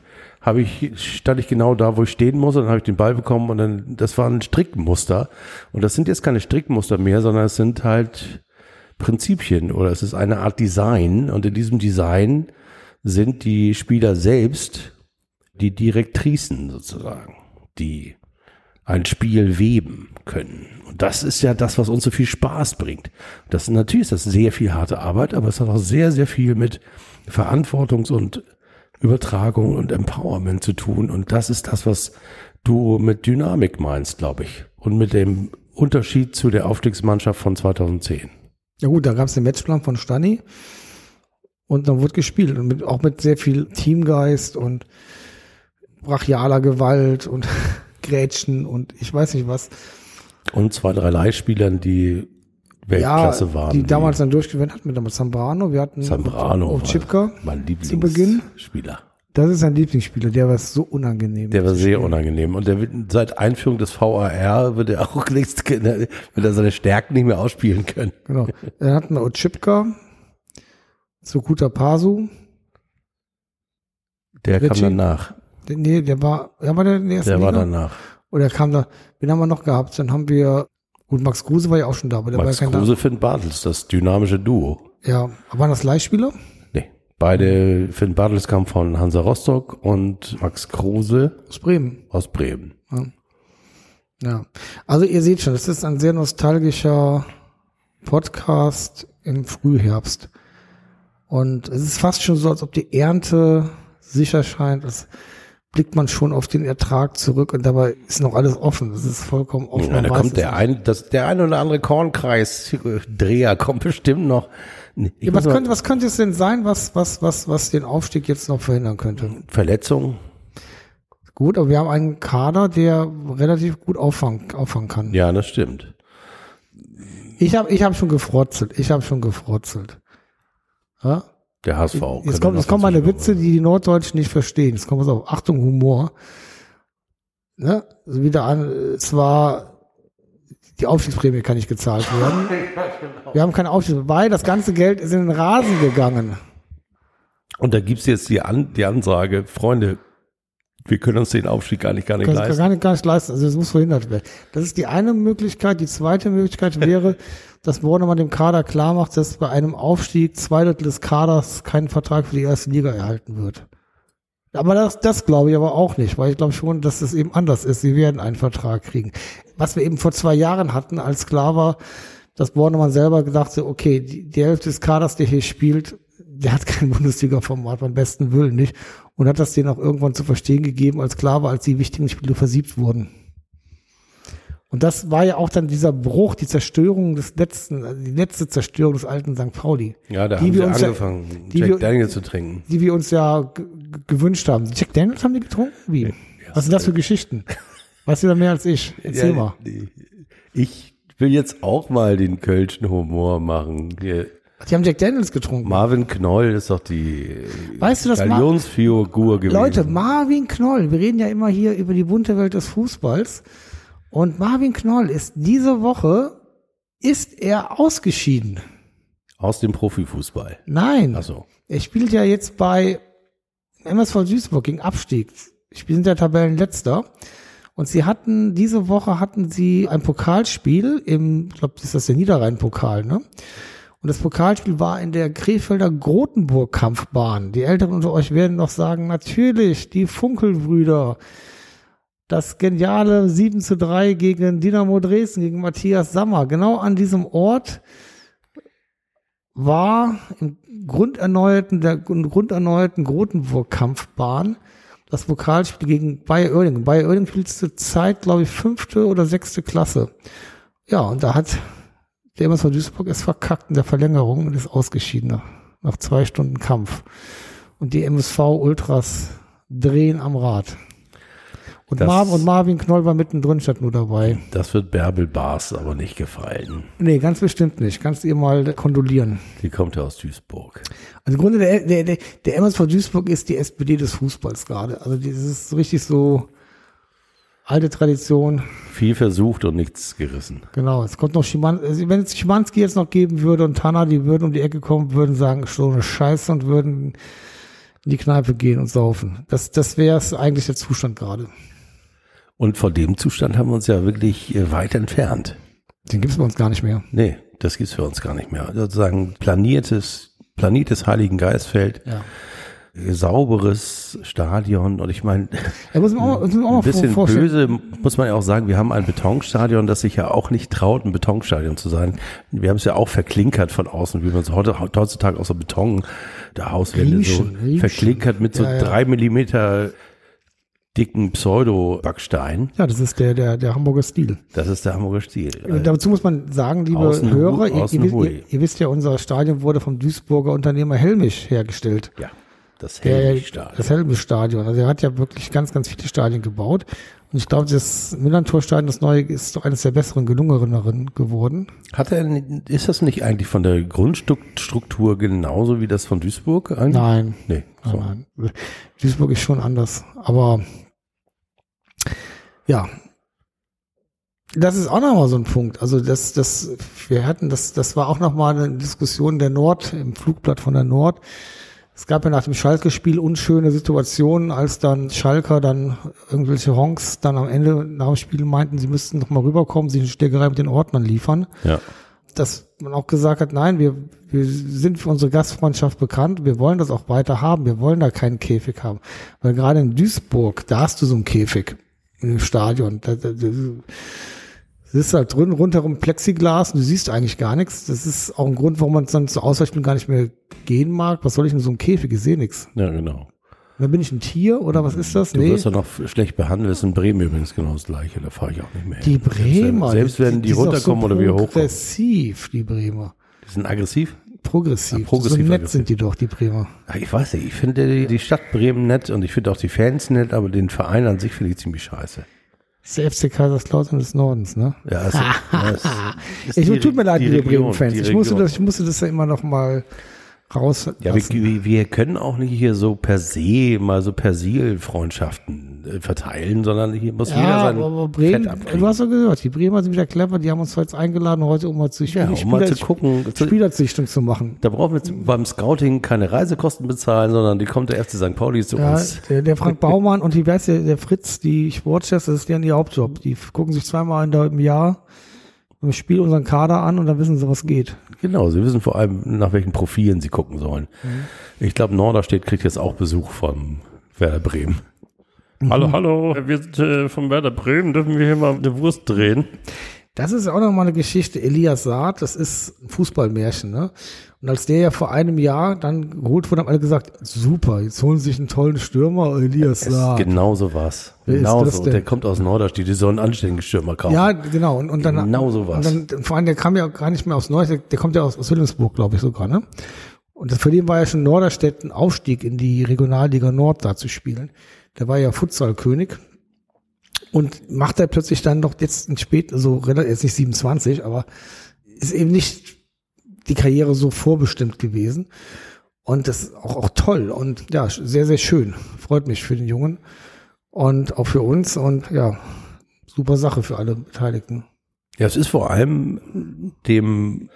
stand ich genau da, wo ich stehen muss, und dann habe ich den Ball bekommen und dann, das war ein Strickmuster. Und das sind jetzt keine Strickmuster mehr, sondern es sind halt Prinzipien oder es ist eine Art Design, und in diesem Design sind die Spieler selbst die Direktricen sozusagen, die ein Spiel weben können. Und das ist ja das, was uns so viel Spaß bringt. Natürlich ist das sehr viel harte Arbeit, aber es hat auch sehr, sehr viel mit Verantwortungs- und Übertragung und Empowerment zu tun. Und das ist das, was du mit Dynamik meinst, glaube ich. Und mit dem Unterschied zu der Aufstiegsmannschaft von 2010. Ja gut, da gab es den Matchplan von Stani und dann wurde gespielt. Und auch mit sehr viel Teamgeist und brachialer Gewalt und Grätschen und ich weiß nicht was. Und 2, 3 Leihspielern, die Weltklasse waren. Die damals dann durchgewinnt hatten mit Zambrano. Wir hatten Otschipka mein zu Beginn. Spieler. Das ist sein Lieblingsspieler, der war so unangenehm. Der war sehr unangenehm. Und der wird, seit Einführung des VAR wird er auch nichts, wird er seine Stärken nicht mehr ausspielen können. Genau. Dann hatten wir Otschipka, Sukuta Pasu. Der kam danach. Nee, der war der erste. Der war danach. Oder kam da, wen haben wir noch gehabt? Dann haben wir, gut, Max Kruse war ja auch schon da, aber der Max war ja kein Kruse, Finn Bartels, das dynamische Duo. Ja, waren das Leihspieler? Nee, beide, Finn Bartels kam von Hansa Rostock und Max Kruse aus Bremen. Ja, also ihr seht schon, es ist ein sehr nostalgischer Podcast im Frühherbst. Und es ist fast schon so, als ob die Ernte sicher scheint. Das blickt man schon auf den Ertrag zurück und dabei ist noch alles offen. Das ist vollkommen offen. Ja, da kommt der ein oder andere Kornkreis-Dreher kommt bestimmt noch. Ja, was könnte es denn sein, was den Aufstieg jetzt noch verhindern könnte? Verletzung. gut, aber wir haben einen Kader, der relativ gut auffangen kann. Ja, das stimmt. Ich hab schon gefrotzelt. Ja? Der HSV. Jetzt kommen meine Witze, die Norddeutschen nicht verstehen. Jetzt kommen wir auf. Achtung, Humor. Ne? Also wieder an, zwar die Aufstiegsprämie kann nicht gezahlt werden. Wir haben keine Aufstiegsprämie, weil das ganze Geld ist in den Rasen gegangen. Und da gibt's jetzt die Ansage, Freunde, wir können uns den Aufstieg gar nicht leisten. Gar nicht leisten. Also das muss verhindert werden. Das ist die eine Möglichkeit. Die zweite Möglichkeit wäre, dass Bornemann dem Kader klar macht, dass bei einem Aufstieg 2/3 des Kaders keinen Vertrag für die erste Liga erhalten wird. Aber das glaube ich aber auch nicht, weil ich glaube schon, dass es eben anders ist. Sie werden einen Vertrag kriegen. Was wir eben vor 2 Jahren hatten, als klar war, dass Bornemann selber gedacht hat, okay, die Hälfte des Kaders, der hier spielt, der hat kein Bundesliga-Format, beim besten Willen nicht. Und hat das denen auch irgendwann zu verstehen gegeben, als klar war, als die wichtigen Spiele versiebt wurden. Und das war ja auch dann dieser Bruch, die Zerstörung die letzte Zerstörung des alten St. Pauli. Ja, da haben sie angefangen, Jack Daniels zu trinken. Die wir uns ja gewünscht haben. Jack Daniels haben die getrunken? Wie? Ja, was sind das für Geschichten? Weißt du da mehr als ich? Erzähl mal. Ich will jetzt auch mal den kölschen Humor machen. Hier. Die haben Jack Daniels getrunken. Marvin Knoll ist doch die Galionsfigur gewesen. Leute, Marvin Knoll, wir reden ja immer hier über die bunte Welt des Fußballs. Und Marvin Knoll ist diese Woche, ausgeschieden. Aus dem Profifußball? Nein. Ach so. Er spielt ja jetzt bei MSV Duisburg gegen Abstieg. Sie sind der Tabellenletzter. Und diese Woche hatten sie ein Pokalspiel ich glaube, das ist der Niederrhein-Pokal, ne? Und das Pokalspiel war in der Krefelder Grotenburg-Kampfbahn. Die Älteren unter euch werden noch sagen, natürlich, die Funkelbrüder. Das geniale 7:3 gegen Dynamo Dresden, gegen Matthias Sammer. Genau an diesem Ort war im grunderneuerten Grotenburg-Kampfbahn das Pokalspiel gegen Bayer Oerding. Bayer Oerding spielt zur Zeit, glaube ich, 5. oder 6. Klasse. Ja, und da hat der MSV Duisburg es verkackt in der Verlängerung und ist ausgeschieden nach 2 Stunden Kampf. Und die MSV-Ultras drehen am Rad. Und Marvin Knoll war mittendrin, statt nur dabei. Das wird Bärbel Baas aber nicht gefallen. Nee, ganz bestimmt nicht. Kannst du ihr mal kondolieren. Die kommt ja aus Duisburg. Also im Grunde, der MSV Duisburg ist die SPD des Fußballs gerade. Also das ist so richtig so alte Tradition. Viel versucht und nichts gerissen. Genau, es kommt noch Schimanski, wenn es Schimanski jetzt noch geben würde und Tanner, die würden um die Ecke kommen, würden sagen, so eine Scheiße und würden in die Kneipe gehen und saufen. Das wäre es eigentlich der Zustand gerade. Und von dem Zustand haben wir uns ja wirklich weit entfernt. Den gibt es bei uns gar nicht mehr. Nee, das gibt es für uns gar nicht mehr. Sozusagen planiertes Heiligen Geistfeld, ja. Sauberes Stadion. Und ich meine, ein bisschen böse muss man ja auch sagen, wir haben ein Betonstadion, das sich ja auch nicht traut, ein Betonstadion zu sein. Wir haben es ja auch verklinkert von außen, wie man es heutzutage aus so Beton, der Hauswände so verklinkert mit so 3 Millimeter dicken Pseudo-Backstein. Ja, das ist der Hamburger Stil. Das ist der Hamburger Stil. Dazu muss man sagen, liebe Hörer, ihr wisst ja, unser Stadion wurde vom Duisburger Unternehmer Helmich hergestellt. Ja, das Helmich-Stadion. Das Helmich-Stadion. Also er hat ja wirklich ganz, ganz viele Stadien gebaut. Und ich glaube, das Millantor-Stadion, das neue, ist doch eines der besseren, gelungeneren geworden. Ist das nicht eigentlich von der Grundstruktur genauso wie das von Duisburg eigentlich? Nein. Nee. So. Nein. Duisburg ist schon anders. Aber ja, das ist auch nochmal so ein Punkt. Also das war auch nochmal eine Diskussion im Flugblatt von der Nord. Es gab ja nach dem Schalke-Spiel unschöne Situationen, als dann Schalker dann irgendwelche Honks dann am Ende nach dem Spiel meinten, sie müssten noch mal rüberkommen, sich eine Schlägerei mit den Ordnern liefern. Ja. Dass man auch gesagt hat, nein, wir sind für unsere Gastfreundschaft bekannt, wir wollen das auch weiter haben, wir wollen da keinen Käfig haben. Weil gerade in Duisburg, da hast du so einen Käfig in dem Stadion. Das ist halt drin, rundherum Plexiglas und du siehst eigentlich gar nichts. Das ist auch ein Grund, warum man dann zu Auswärtsspielen gar nicht mehr gehen mag. Was soll ich in so einem Käfig? Ich sehe nichts. Ja, genau. Dann bin ich ein Tier oder was ist das? Du wirst ja noch schlecht behandelt. Das ist in Bremen übrigens genau das Gleiche. Da fahre ich auch nicht mehr hin. Die Bremer. Selbst wenn die runterkommen oder wir hochkommen. Progressiv, die Bremer. Die sind aggressiv? progressiv. Ja, progressiv so nett aggressiv. sind die doch, die Bremer. Ich weiß nicht, ich finde die Stadt Bremen nett und ich finde auch die Fans nett, aber den Verein an sich finde ich ziemlich scheiße. Das ist der FC Kaiserslautern des Nordens, ne? Ja, Tut mir leid, liebe Region, Bremen-Fans. Ich musste das ja immer noch mal raus. Ja, wir können auch nicht hier so per se mal so Persil-Freundschaften verteilen, sondern hier muss jeder sein aber Fett Bremen, abkriegen. du hast doch gehört, die Bremer sind wieder clever, die haben uns jetzt eingeladen, heute um mal zu gucken. Spielerzüchtung zu machen. Da brauchen wir beim Scouting keine Reisekosten bezahlen, sondern die kommt der FC St. Pauli zu uns. Der Frank Baumann und der Fritz, die Sportchefs, das ist deren ihr Hauptjob. Die gucken sich zweimal im Jahr im Spiel unseren Kader an und dann wissen sie, was geht. Genau, sie wissen vor allem, nach welchen Profilen sie gucken sollen. Ich glaube, Norderstedt kriegt jetzt auch Besuch von Werder Bremen. Hallo, wir sind von Werder Bremen, dürfen wir hier mal eine Wurst drehen? Das ist auch nochmal eine Geschichte. Elias Saad, das ist ein Fußballmärchen, ne? Und als der ja vor einem Jahr dann geholt wurde, haben alle gesagt, super, jetzt holen sie sich einen tollen Stürmer, Elias Saad. Genauso was. Genauso. Der kommt aus Norderstedt, die sollen einen anständigen Stürmer kaufen. Ja, genau. Und dann, genau so was. Und dann, vor allem, der kam ja gar nicht mehr aus Norderstedt, der kommt ja aus Wilhelmsburg, glaube ich sogar, ne? Und für den war ja schon Norderstedt ein Aufstieg in die Regionalliga Nord da zu spielen. Der war ja Futsalkönig. Und macht er plötzlich dann noch jetzt ein jetzt nicht 27, aber ist eben nicht die Karriere so vorbestimmt gewesen. Und das ist auch toll und ja, sehr, sehr schön. Freut mich für den Jungen und auch für uns und ja, super Sache für alle Beteiligten. Ja, es ist vor allem den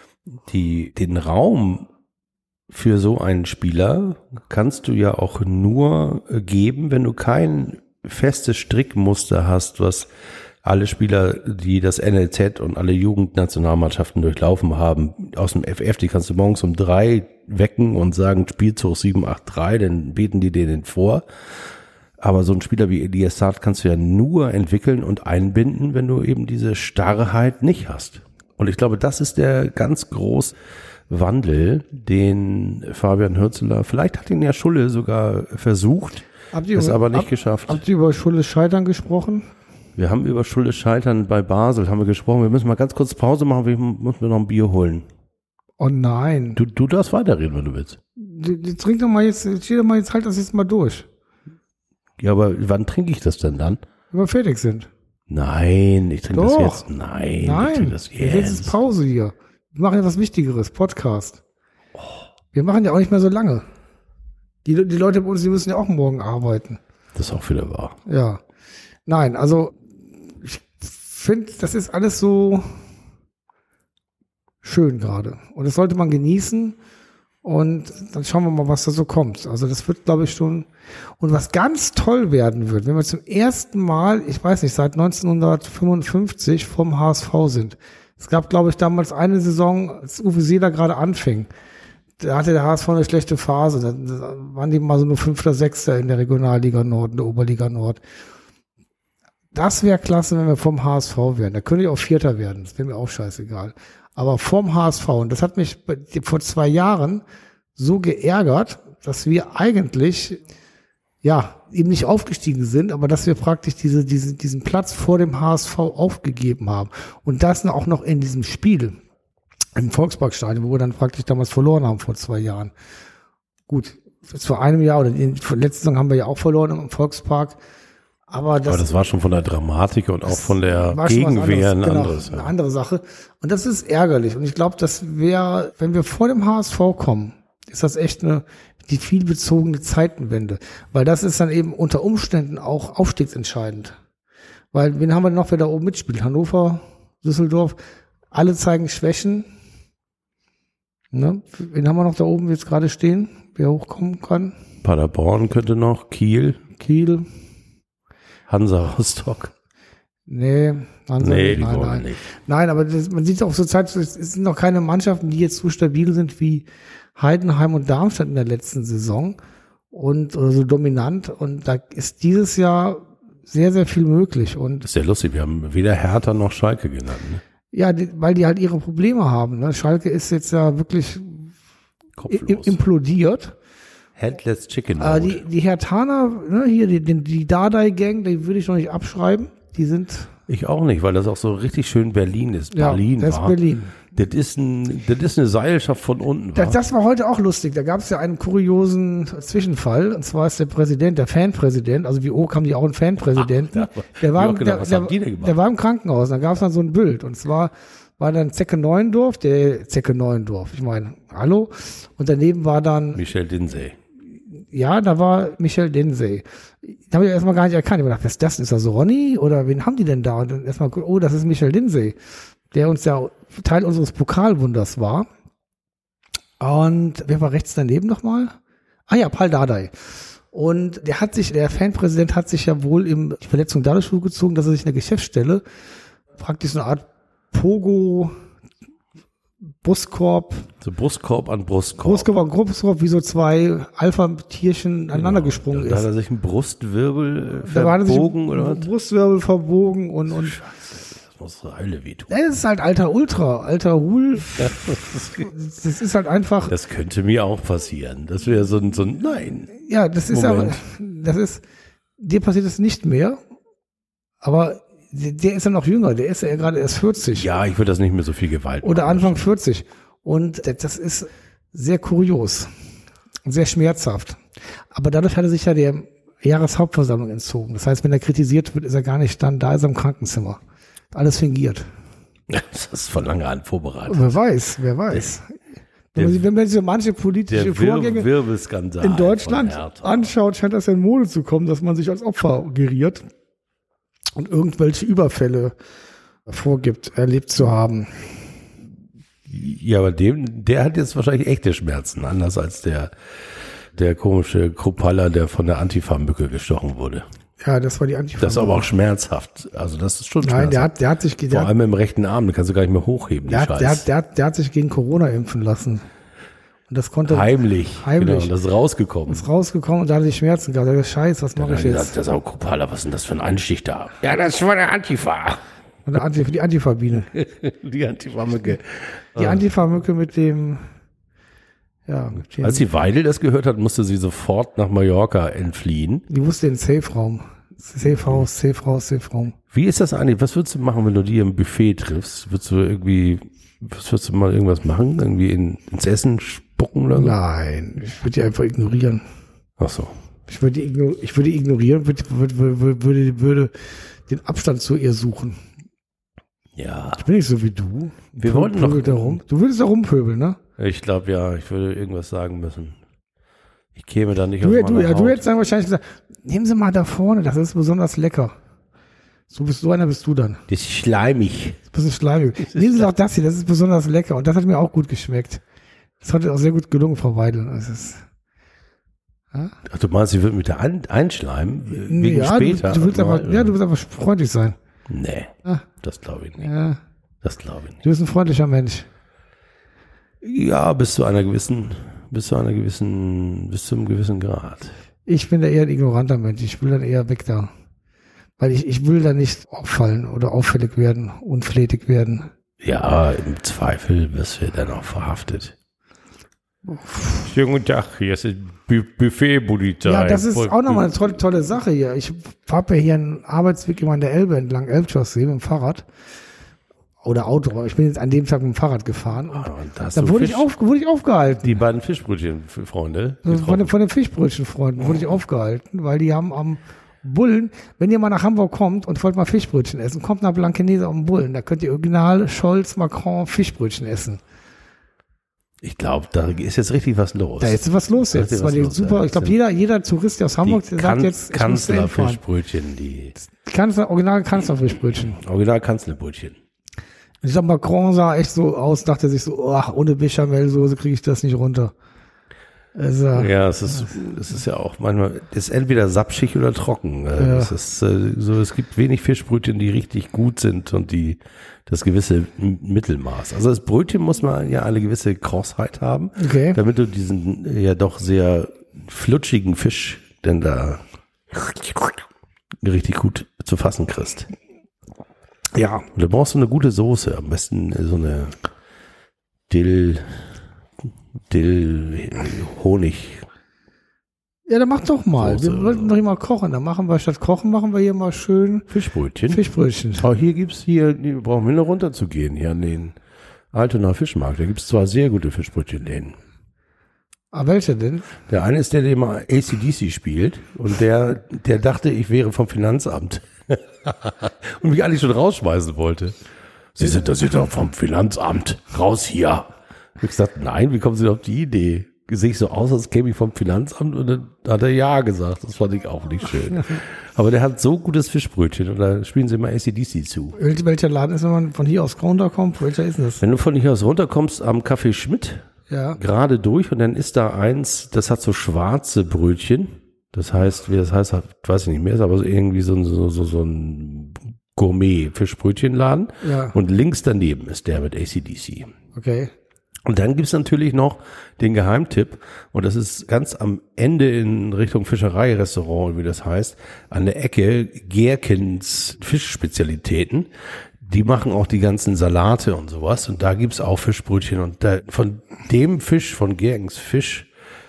Raum für so einen Spieler kannst du ja auch nur geben, wenn du kein festes Strickmuster hast, was alle Spieler, die das NLZ und alle Jugendnationalmannschaften durchlaufen haben, aus dem FF, die kannst du morgens um 3 wecken und sagen, Spielzug 7-8-3, dann beten die denen vor. Aber so ein Spieler wie Elias Saad kannst du ja nur entwickeln und einbinden, wenn du eben diese Starrheit nicht hast. Und ich glaube, das ist der ganz groß Wandel, den Fabian Hürzeler, vielleicht hat ihn ja Schulle sogar versucht, ist aber nicht geschafft. Habt ihr über Schulles Scheitern gesprochen? Wir haben über Schulles Scheitern bei Basel gesprochen. Wir müssen mal ganz kurz Pause machen, wir müssen noch ein Bier holen. Oh nein. Du darfst weiterreden, wenn du willst. Trink doch mal jetzt, halt das jetzt mal durch. Ja, aber wann trinke ich das denn dann? Wenn wir fertig sind. Nein, ich trinke das jetzt. Nein, ich trinke das jetzt. Jetzt ist Pause hier. Wir machen etwas Wichtigeres, Podcast. Wir machen ja auch nicht mehr so lange. Die Leute bei uns, die müssen ja auch morgen arbeiten. Das ist auch wieder wahr. Ja. Nein, also ich finde, das ist alles so schön gerade. Und das sollte man genießen. Und dann schauen wir mal, was da so kommt. Also das wird, glaube ich, schon. Und was ganz toll werden wird, wenn wir zum ersten Mal, ich weiß nicht, seit 1955 vom HSV sind. Es gab, glaube ich, damals eine Saison, als Uwe Seeler gerade anfing. Da hatte der HSV eine schlechte Phase. Da waren die mal so nur 5. oder 6. in der Regionalliga Nord, in der Oberliga Nord. Das wäre klasse, wenn wir vom HSV wären. Da könnte ich auch 4. werden. Das wäre mir auch scheißegal. Aber vom HSV. Und das hat mich vor 2 Jahren so geärgert, dass wir eigentlich, ja, eben nicht aufgestiegen sind, aber dass wir praktisch diesen Platz vor dem HSV aufgegeben haben. Und das auch noch in diesem Spiel im Volksparkstadion, wo wir dann praktisch damals verloren haben vor 2 Jahren. Gut, jetzt vor einem Jahr oder letzte Saison haben wir ja auch verloren im Volkspark. Aber das war schon von der Dramatik und auch von der Gegenwehr eine andere Sache. Und das ist ärgerlich. Und ich glaube, das wäre, wenn wir vor dem HSV kommen, ist das echt die vielbezogene Zeitenwende. Weil das ist dann eben unter Umständen auch aufstiegsentscheidend. Weil, wen haben wir noch, wer da oben mitspielt? Hannover, Düsseldorf, alle zeigen Schwächen. Ne? Wen haben wir noch da oben jetzt gerade stehen, wer hochkommen kann? Paderborn könnte noch, Kiel. Hansa Rostock. Nee, Hansa die wollen nicht. Nein, aber man sieht auch zur Zeit, es sind noch keine Mannschaften, die jetzt so stabil sind wie Heidenheim und Darmstadt in der letzten Saison oder so dominant. Und da ist dieses Jahr sehr, sehr viel möglich. Und das ist ja lustig, wir haben weder Hertha noch Schalke genannt. Ne? Ja, weil die halt ihre Probleme haben. Ne? Schalke ist jetzt ja wirklich implodiert. Headless Chicken. Die Herthaner, ne, hier die Dardai-Gang, die würde ich noch nicht abschreiben. Die sind. Ich auch nicht, weil das auch so richtig schön Berlin ist. Berlin das ist war. Berlin. Das ist eine Seilschaft von unten. Wa? Das war heute auch lustig. Da gab es ja einen kuriosen Zwischenfall. Und zwar ist der Präsident, der Fanpräsident, also wie Oak haben die auch einen Fanpräsidenten. Der war im Krankenhaus. Da gab es dann so ein Bild. Und zwar war dann Zecke Neuendorf, ich meine, hallo. Und daneben war dann Michel Dinsey. Ja, da war Michel Dinsey. Da habe ich erstmal gar nicht erkannt. Ich habe gedacht, was ist das? Ist das Ronny? Oder wen haben die denn da? Und dann erstmal, oh, das ist Michel Dinsey, der uns ja Teil unseres Pokalwunders war. Und wer war rechts daneben nochmal? Ah ja, Paul Dardai. Und der Fanpräsident hat sich ja wohl die Verletzung dadurch zugezogen, dass er sich in der Geschäftsstelle praktisch so eine Art Brustkorb an Brustkorb, wie so zwei Alpha-Tierchen aneinander gesprungen ist. Da hat er sich einen Brustwirbel verbogen, oder was? Brustwirbel verbogen und das muss so Hölle wehtun. Das ist halt alter Hul. Das ist halt einfach. Das könnte mir auch passieren. Das wäre so ein Nein. Ja, das ist Moment. Dir passiert es nicht mehr, aber der ist ja noch jünger, der ist ja gerade erst 40. Ja, ich würde das nicht mehr so viel Gewalt machen. Oder Anfang 40. Und das ist sehr kurios und sehr schmerzhaft. Aber dadurch hat er sich ja der Jahreshauptversammlung entzogen. Das heißt, wenn er kritisiert wird, ist er gar nicht dann, da ist er im Krankenzimmer. Alles fingiert. Das ist von lange an vorbereitet. Wer weiß. Wenn man sich so manche politische Vorgänge in Deutschland anschaut, scheint das ja in Mode zu kommen, dass man sich als Opfer geriert und irgendwelche Überfälle vorgibt, erlebt zu haben. Ja, aber der hat jetzt wahrscheinlich echte Schmerzen, anders als der komische Kruppalla, der von der Antifa-Mücke gestochen wurde. Ja, das war die Antifa. Das ist aber auch schmerzhaft. Also das ist schon schmerzhaft. Nein, der hat sich... Vor allem im rechten Arm, den kannst du gar nicht mehr hochheben, der hat sich gegen Corona impfen lassen. Und das konnte... Heimlich. Genau, und das ist rausgekommen. Und da hatte ich Schmerzen gehabt. Scheiße, was mache ich jetzt? Das ist auch Kruppalla, was ist denn das für ein Anstich da? Ja, das war der Antifa. Die Antifa-Biene. Die Antifa-Mücke. Die Antifa-Mücke mit dem... Als die Weidel das gehört hat, musste sie sofort nach Mallorca entfliehen. Die wusste den Safe-Raum. Safe-Raum. Wie ist das eigentlich? Was würdest du machen, wenn du die im Buffet triffst? Würdest du mal irgendwas machen? Irgendwie ins Essen spucken oder so? Nein, ich würde die einfach ignorieren. Ach so. Ich würde ignorieren, würde den Abstand zu ihr suchen. Ja. Ich bin nicht so wie du. Wir wollten noch... Du würdest da rumpöbeln, ne? Ich glaube, ja, ich würde irgendwas sagen müssen. Ich käme da nicht Du hättest dann wahrscheinlich gesagt, nehmen Sie mal da vorne, das ist besonders lecker. So einer bist du dann. Das ist schleimig. Das ist ein bisschen schleimig. Nehmen Sie doch das hier, das ist besonders lecker. Und das hat mir auch gut geschmeckt. Das hat auch sehr gut gelungen, Frau Weidel. Ach, du meinst, sie wird mit der einschleimen? Wegen ja, später? Du willst einfach freundlich sein. Nee, das glaube ich nicht. Ja. Das glaube ich nicht. Du bist ein freundlicher Mensch. Ja, bis zu einem gewissen Grad. Ich bin da eher ein ignoranter Mensch. Ich will dann eher weg da. Weil ich will da nicht auffallen oder auffällig werden, unflätig werden. Ja, im Zweifel wirst du dann auch verhaftet. Schönen guten Tag, hier ist Buffet-Polizei. Ja, das ist auch nochmal eine tolle Sache hier. Ich habe ja hier einen Arbeitsweg immer an der Elbe entlang, Elbchaussee mit dem Fahrrad. Oder Auto, aber ich bin jetzt an dem Tag mit dem Fahrrad gefahren. Und dann wurde ich aufgehalten. Die beiden Fischbrötchen-Freunde. Von den Fischbrötchen-Freunden wurde ich aufgehalten, weil die haben am Bullen, wenn ihr mal nach Hamburg kommt und wollt mal Fischbrötchen essen, kommt nach Blankenese am Bullen. Da könnt ihr original Scholz, Macron Fischbrötchen essen. Ich glaube, da ist jetzt richtig was los. Da ist was los jetzt. Das war super. Ich glaube, jeder Tourist, der aus Hamburg sagt jetzt, Kanzlerfischbrötchen, original Kanzlerfischbrötchen. Original Kanzlerbrötchen. Ich glaube, Macron sah echt so aus, dachte sich so, ohne Bechamelsoße kriege ich das nicht runter. Also, ja, es ist ja auch manchmal, es ist entweder sapschig oder trocken. Ja. Es gibt wenig Fischbrötchen, die richtig gut sind und das gewisse Mittelmaß. Also das Brötchen muss man ja eine gewisse Krossheit haben, damit du diesen ja doch sehr flutschigen Fisch denn da richtig gut zu fassen kriegst. Ja. Und da brauchst du eine gute Soße, am besten so eine Dill, Honig. Ja, dann mach doch mal. Soße. Wir wollten doch immer kochen. Dann machen wir statt Kochen, machen wir hier mal schön Fischbrötchen. Auch hier brauchen wir nur runterzugehen, hier an den Altonaer Fischmarkt. Da gibt's zwar sehr gute Fischbrötchenläden. Ah, welche denn? Der eine ist der immer AC/DC spielt und der dachte, ich wäre vom Finanzamt und mich eigentlich schon rausschmeißen wollte. Sie sind doch vom Finanzamt. Raus hier. Ich gesagt, nein, wie kommen Sie auf die Idee? Sehe ich so aus, als käme ich vom Finanzamt, und dann hat er ja gesagt. Das fand ich auch nicht schön. Aber der hat so gutes Fischbrötchen und da spielen sie immer AC/DC zu. Welcher Laden ist, wenn man von hier aus runterkommt? Welcher ist das? Wenn du von hier aus runterkommst, am Café Schmidt, Ja. gerade durch, und dann ist da eins, das hat so schwarze Brötchen. Das heißt, wie das heißt, weiß ich nicht mehr, ist aber so irgendwie so ein Gourmet-Fischbrötchenladen. Ja. Und links daneben ist der mit AC/DC. Okay. Und dann gibt's natürlich noch den Geheimtipp, und das ist ganz am Ende in Richtung Fischereirestaurant, wie das heißt, an der Ecke Gerkens Fischspezialitäten. Die machen auch die ganzen Salate und sowas, und da gibt's auch Fischbrötchen, und von dem Fisch, von Gerkens Fisch,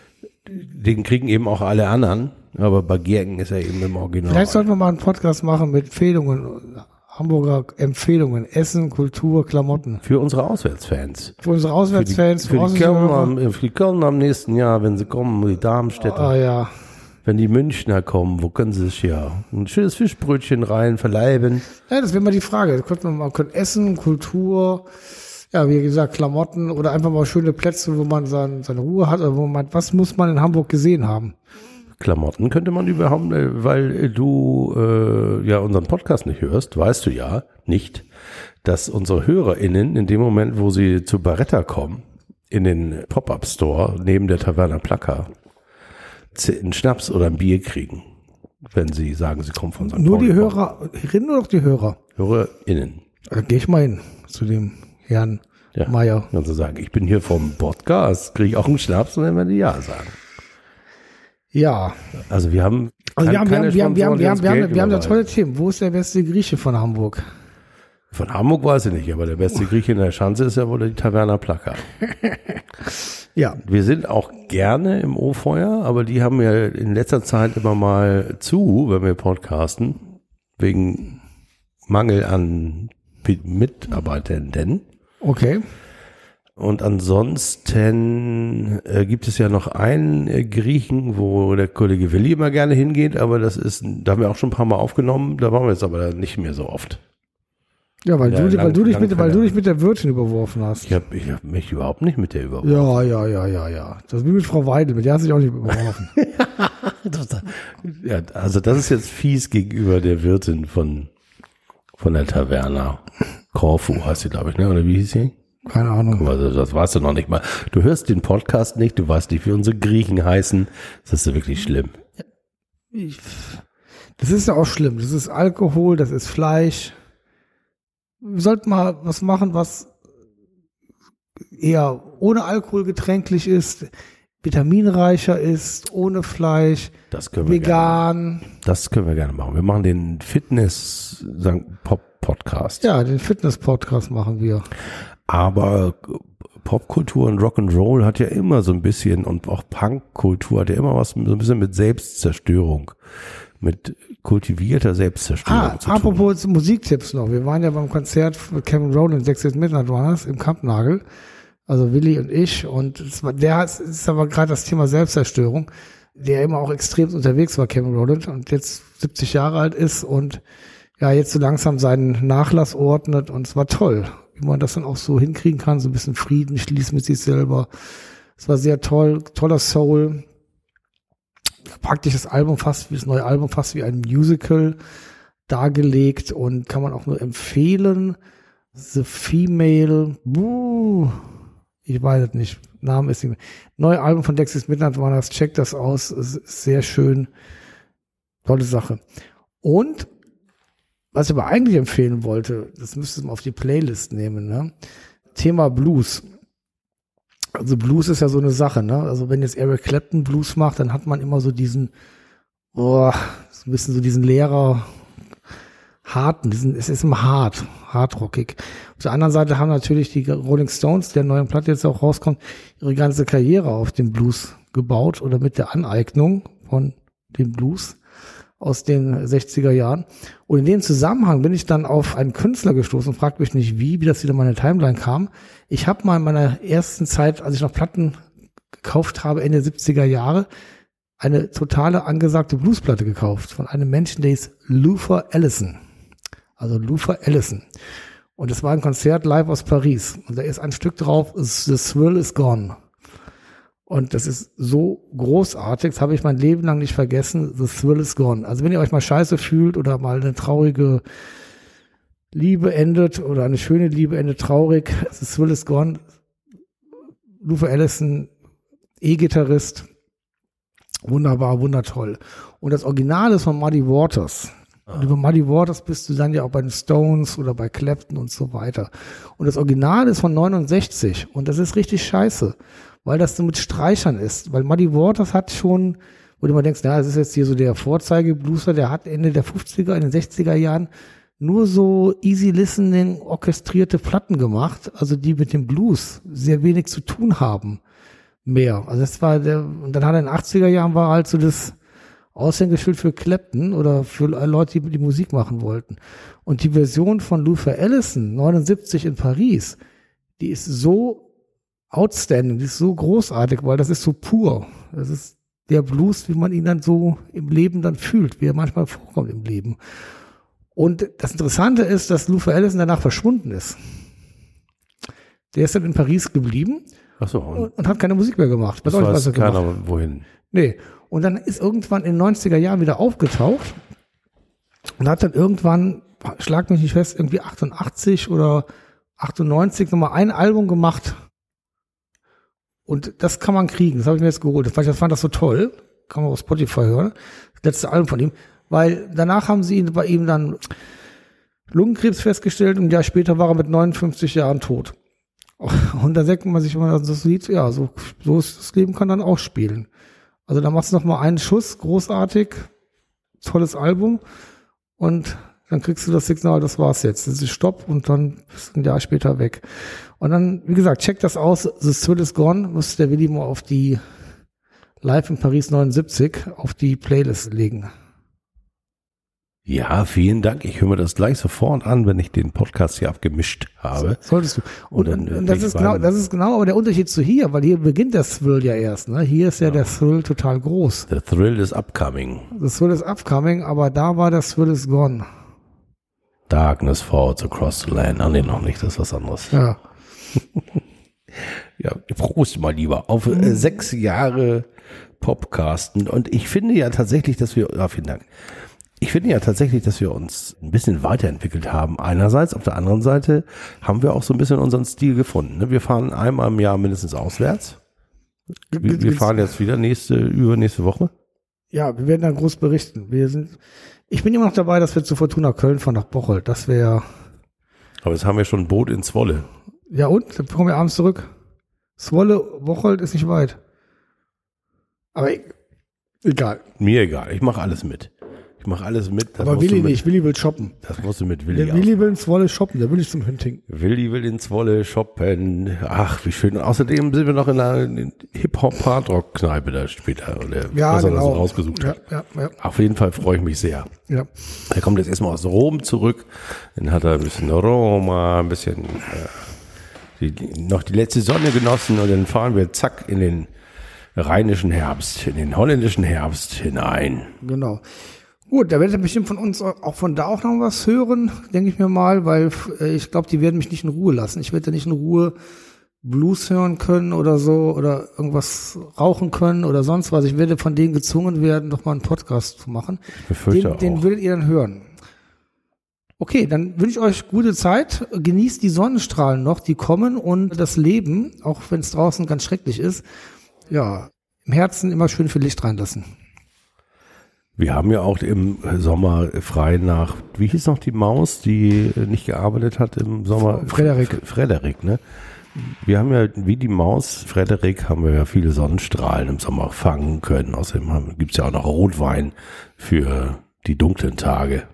den kriegen eben auch alle anderen, aber bei Gerken ist er eben im Original. Vielleicht sollten wir mal einen Podcast machen mit Empfehlungen, Hamburger Empfehlungen, Essen, Kultur, Klamotten. Für unsere Auswärtsfans. Für unsere Auswärtsfans, Für die Kölner am nächsten Jahr, wenn sie kommen, die Darmstädter. Ah ja. Wenn die Münchner kommen, wo können sie sich ja ein schönes Fischbrötchen rein verleiben? Ja, das wäre mal die Frage. Man könnte Essen, Kultur, ja, wie gesagt, Klamotten oder einfach mal schöne Plätze, wo man seine Ruhe hat, oder was muss man in Hamburg gesehen haben? Klamotten könnte man überhaupt, weil du ja unseren Podcast nicht hörst, weißt du ja nicht, dass unsere HörerInnen in dem Moment, wo sie zu Baretta kommen, in den Pop-Up-Store neben der Taverna Plaka, einen Schnaps oder ein Bier kriegen, wenn sie sagen, sie kommen von St. Nur Pauli. die Hörerinnen oder auch die Hörer? HörerInnen. Da gehe ich mal hin zu dem Herrn Meier. Wenn sie sagen, ich bin hier vom Podcast, kriege ich auch einen Schnaps, und dann werden die ja sagen. Ja. Also wir haben Wir haben da da tolle Themen. Wo ist der beste Grieche von Hamburg? Von Hamburg weiß ich nicht, aber der beste Grieche in der Schanze ist ja wohl die Taverna Plaka. Ja. Wir sind auch gerne im O-Feuer, aber die haben ja in letzter Zeit immer mal zu, wenn wir podcasten, wegen Mangel an Mitarbeitenden. Okay. Und ansonsten gibt es ja noch einen Griechen, wo der Kollege Willi immer gerne hingeht, aber da haben wir auch schon ein paar Mal aufgenommen, da waren wir jetzt aber nicht mehr so oft. Ja, weil du dich mit der Wirtin überworfen hast. Ich hab mich überhaupt nicht mit der überworfen. Ja. Das ist wie mit Frau Weidel, mit der hast du dich auch nicht überworfen. Ja, also das ist jetzt fies gegenüber der Wirtin von der Taverna. Korfu heißt sie, glaube ich, ne? Oder wie hieß sie? Keine Ahnung. Also das weißt du noch nicht mal. Du hörst den Podcast nicht, du weißt nicht, wie unsere Griechen heißen. Das ist wirklich schlimm. Das ist ja auch schlimm. Das ist Alkohol, das ist Fleisch. Wir sollten mal was machen, was eher ohne Alkohol getränklich ist, vitaminreicher ist, ohne Fleisch, Das können wir vegan. Das können wir gerne machen. Wir machen den Fitness-Pop-Podcast. Ja, den Fitness-Podcast machen wir. Aber Popkultur und Rock'n'Roll hat ja immer so ein bisschen, und auch Punkkultur hat ja immer was so ein bisschen mit Selbstzerstörung, mit kultivierter Selbstzerstörung zu tun. Apropos Musiktipps noch. Wir waren ja beim Konzert mit Kevin Rowland, 60 Midnight Runners im Kampnagel. Also Willi und ich. Und ist aber gerade das Thema Selbstzerstörung, der immer auch extrem unterwegs war, Kevin Rowland, und jetzt 70 Jahre alt ist und ja, jetzt so langsam seinen Nachlass ordnet, und es war toll, wie man das dann auch so hinkriegen kann, so ein bisschen Frieden schließen mit sich selber. Es war sehr toll, toller Soul. Praktisch das neue Album fast wie ein Musical dargelegt, und kann man auch nur empfehlen. The Female, ich weiß es nicht, Name ist nicht mehr. Neue Album von Dexys Midnight Runners, checkt das aus, es ist sehr schön, tolle Sache. Und was ich aber eigentlich empfehlen wollte, das müsstest du mal auf die Playlist nehmen, ne? Thema Blues. Also Blues ist ja so eine Sache, ne? Also wenn jetzt Eric Clapton Blues macht, dann hat man immer so diesen, so ein bisschen so diesen Lehrer, harten, es ist immer hardrockig. Auf der anderen Seite haben natürlich die Rolling Stones, der neuen Platte jetzt auch rauskommt, ihre ganze Karriere auf dem Blues gebaut oder mit der Aneignung von dem Blues aus den 60er Jahren. Und in dem Zusammenhang bin ich dann auf einen Künstler gestoßen, fragt mich nicht wie das wieder in meine Timeline kam. Ich habe mal in meiner ersten Zeit, als ich noch Platten gekauft habe, Ende 70er Jahre, eine totale angesagte Bluesplatte gekauft von einem Menschen, der hieß Luther Allison. Also Luther Allison. Und es war ein Konzert live aus Paris. Und da ist ein Stück drauf, The Thrill is Gone. Und das ist so großartig, das habe ich mein Leben lang nicht vergessen, The Thrill is Gone. Also wenn ihr euch mal scheiße fühlt oder mal eine traurige Liebe endet oder eine schöne Liebe endet traurig, The Thrill is Gone, Luther Allison, E-Gitarrist, wunderbar, wundertoll. Und das Original ist von Muddy Waters. Und über Muddy Waters bist du dann ja auch bei den Stones oder bei Clapton und so weiter. Und das Original ist von 69 und das ist richtig scheiße, weil das so mit Streichern ist. Weil Muddy Waters hat schon, wo du immer denkst, na, das ist jetzt hier so der Vorzeigeblueser, der hat Ende der 50er, in den 60er Jahren nur so easy listening, orchestrierte Platten gemacht, also die mit dem Blues sehr wenig zu tun haben mehr. Also das war und dann hat er in den 80er Jahren war halt so das Aushängeschild für Clapton oder für Leute, die Musik machen wollten. Und die Version von Luther Allison, 79 in Paris, die ist so outstanding, die ist so großartig, weil das ist so pur. Das ist der Blues, wie man ihn dann so im Leben dann fühlt, wie er manchmal vorkommt im Leben. Und das Interessante ist, dass Luther Allison danach verschwunden ist. Der ist dann in Paris geblieben. Ach so, und hat keine Musik mehr gemacht. Das weiß keiner, wohin. Nee. Und dann ist irgendwann in den 90er Jahren wieder aufgetaucht und hat dann irgendwann, schlag mich nicht fest, irgendwie 88 oder 98 nochmal ein Album gemacht. Und das kann man kriegen. Das habe ich mir jetzt geholt. Ich fand das so toll. Kann man auf Spotify hören. Das letzte Album von ihm. Weil danach haben sie bei ihm dann Lungenkrebs festgestellt und ein Jahr später war er mit 59 Jahren tot. Und da denkt man sich, wenn man das sieht, ja, so ist das Leben, kann dann auch spielen. Also da machst du noch mal einen Schuss, großartig, tolles Album und dann kriegst du das Signal, das war's jetzt. Das ist Stopp und dann bist du ein Jahr später weg. Und dann, wie gesagt, check das aus, The Thrill is Gone, muss der Willi mal auf die Live in Paris 79 auf die Playlist legen. Ja, vielen Dank. Ich höre mir das gleich sofort an, wenn ich den Podcast hier abgemischt habe. Solltest du. Und das ist genau aber der Unterschied zu hier, weil hier beginnt der Thrill ja erst. Ne? Hier ist ja der Thrill total groß. The Thrill is upcoming. The Thrill is upcoming, aber da war der Thrill is gone. Darkness falls across the land. Ah, nee, noch nicht, das ist was anderes. Ja. Ja, Prost mal lieber auf 6 Jahre Podcasten. Und ich finde ja tatsächlich, dass wir, vielen Dank. Ich finde ja tatsächlich, dass wir uns ein bisschen weiterentwickelt haben. Einerseits, auf der anderen Seite haben wir auch so ein bisschen unseren Stil gefunden. Wir fahren einmal im Jahr mindestens auswärts. Wir fahren jetzt wieder übernächste Woche. Ja, wir werden dann groß berichten. Ich bin immer noch dabei, dass wir zu Fortuna Köln fahren nach Bocholt. Das wäre. Aber jetzt haben wir schon ein Boot in Zwolle. Ja und? Dann kommen wir abends zurück. Zwolle, Bocholt ist nicht weit. Aber egal. Mir egal. Ich mache alles mit. Aber Willi nicht, Willi will shoppen. Das musst du mit Willi Der Willi will in Zwolle shoppen, der will nicht zum Hunting. Willi will in Zwolle shoppen. Ach, wie schön. Und außerdem sind wir noch in einer Hip-Hop-Hard-Rock-Kneipe da später. Oder ja, was er genau. da so rausgesucht hat. Ja. Auf jeden Fall freue ich mich sehr. Ja. Er kommt jetzt erstmal aus Rom zurück. Dann hat er ein bisschen Roma, ein bisschen noch die letzte Sonne genossen und dann fahren wir zack in den rheinischen Herbst, in den holländischen Herbst hinein. Genau. Gut, da werdet ihr bestimmt von uns auch von da auch noch was hören, denke ich mir mal, weil ich glaube, die werden mich nicht in Ruhe lassen. Ich werde da nicht in Ruhe Blues hören können oder so oder irgendwas rauchen können oder sonst was. Ich werde von denen gezwungen werden, doch mal einen Podcast zu machen. Den würdet ihr dann hören. Okay, dann wünsche ich euch gute Zeit. Genießt die Sonnenstrahlen noch, die kommen und das Leben, auch wenn es draußen ganz schrecklich ist. Ja, im Herzen immer schön viel Licht reinlassen. Wir haben ja auch im Sommer frei nach, wie hieß noch die Maus, die nicht gearbeitet hat im Sommer? Frederik, ne? Wir haben ja, wie die Maus, Frederik, haben wir ja viele Sonnenstrahlen im Sommer fangen können. Außerdem gibt's ja auch noch Rotwein für die dunklen Tage.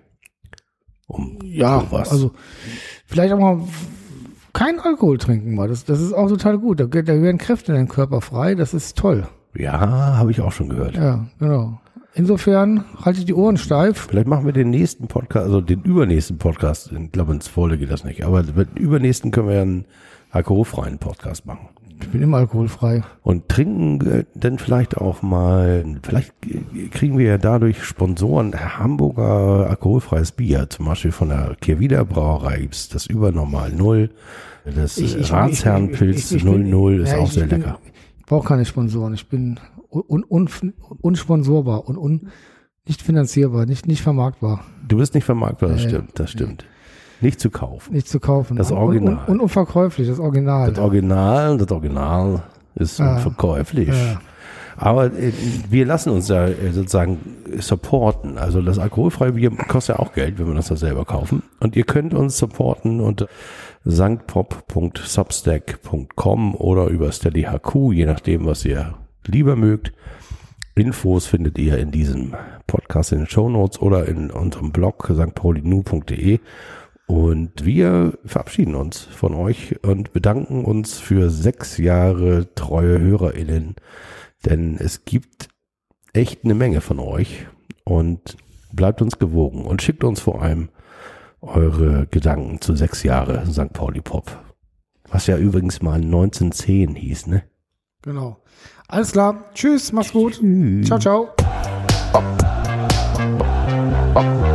Also vielleicht auch mal kein Alkohol trinken mal. Das ist auch total gut. Da werden Kräfte in deinem Körper frei. Das ist toll. Ja, habe ich auch schon gehört. Ja, genau. Insofern halte ich die Ohren steif. Vielleicht machen wir den nächsten Podcast, also den übernächsten Podcast, ich glaube ins Volle geht das nicht, aber den übernächsten können wir ja einen alkoholfreien Podcast machen. Ich bin immer alkoholfrei. Und trinken dann vielleicht auch mal, vielleicht kriegen wir ja dadurch Sponsoren, Hamburger alkoholfreies Bier, zum Beispiel von der Kehrwieder Brauerei gibt es das Übernormal 0, das Ratsherrenpilz 00 ist auch sehr lecker. Ich brauche keine Sponsoren, ich bin unsponsorbar und nicht finanzierbar, nicht vermarktbar. Du bist nicht vermarktbar, das stimmt. Nicht zu kaufen. Nicht zu kaufen. Das Original. Und unverkäuflich, das Original. Das Original ist unverkäuflich. Ja. Aber wir lassen uns ja sozusagen supporten. Also das alkoholfreie Bier kostet ja auch Geld, wenn wir das da selber kaufen. Und ihr könnt uns supporten unter sanktpop.substack.com oder über SteadyHQ, je nachdem, was ihr lieber mögt. Infos findet ihr in diesem Podcast in den Shownotes oder in unserem Blog sanktpaulinu.de. Und wir verabschieden uns von euch und bedanken uns für 6 Jahre treue HörerInnen, denn es gibt echt eine Menge von euch und bleibt uns gewogen und schickt uns vor allem eure Gedanken zu 6 Jahre St. Pauli Pop, was ja übrigens mal 1910 hieß, ne? Genau. Alles klar. Tschüss, mach's gut. Ciao, ciao.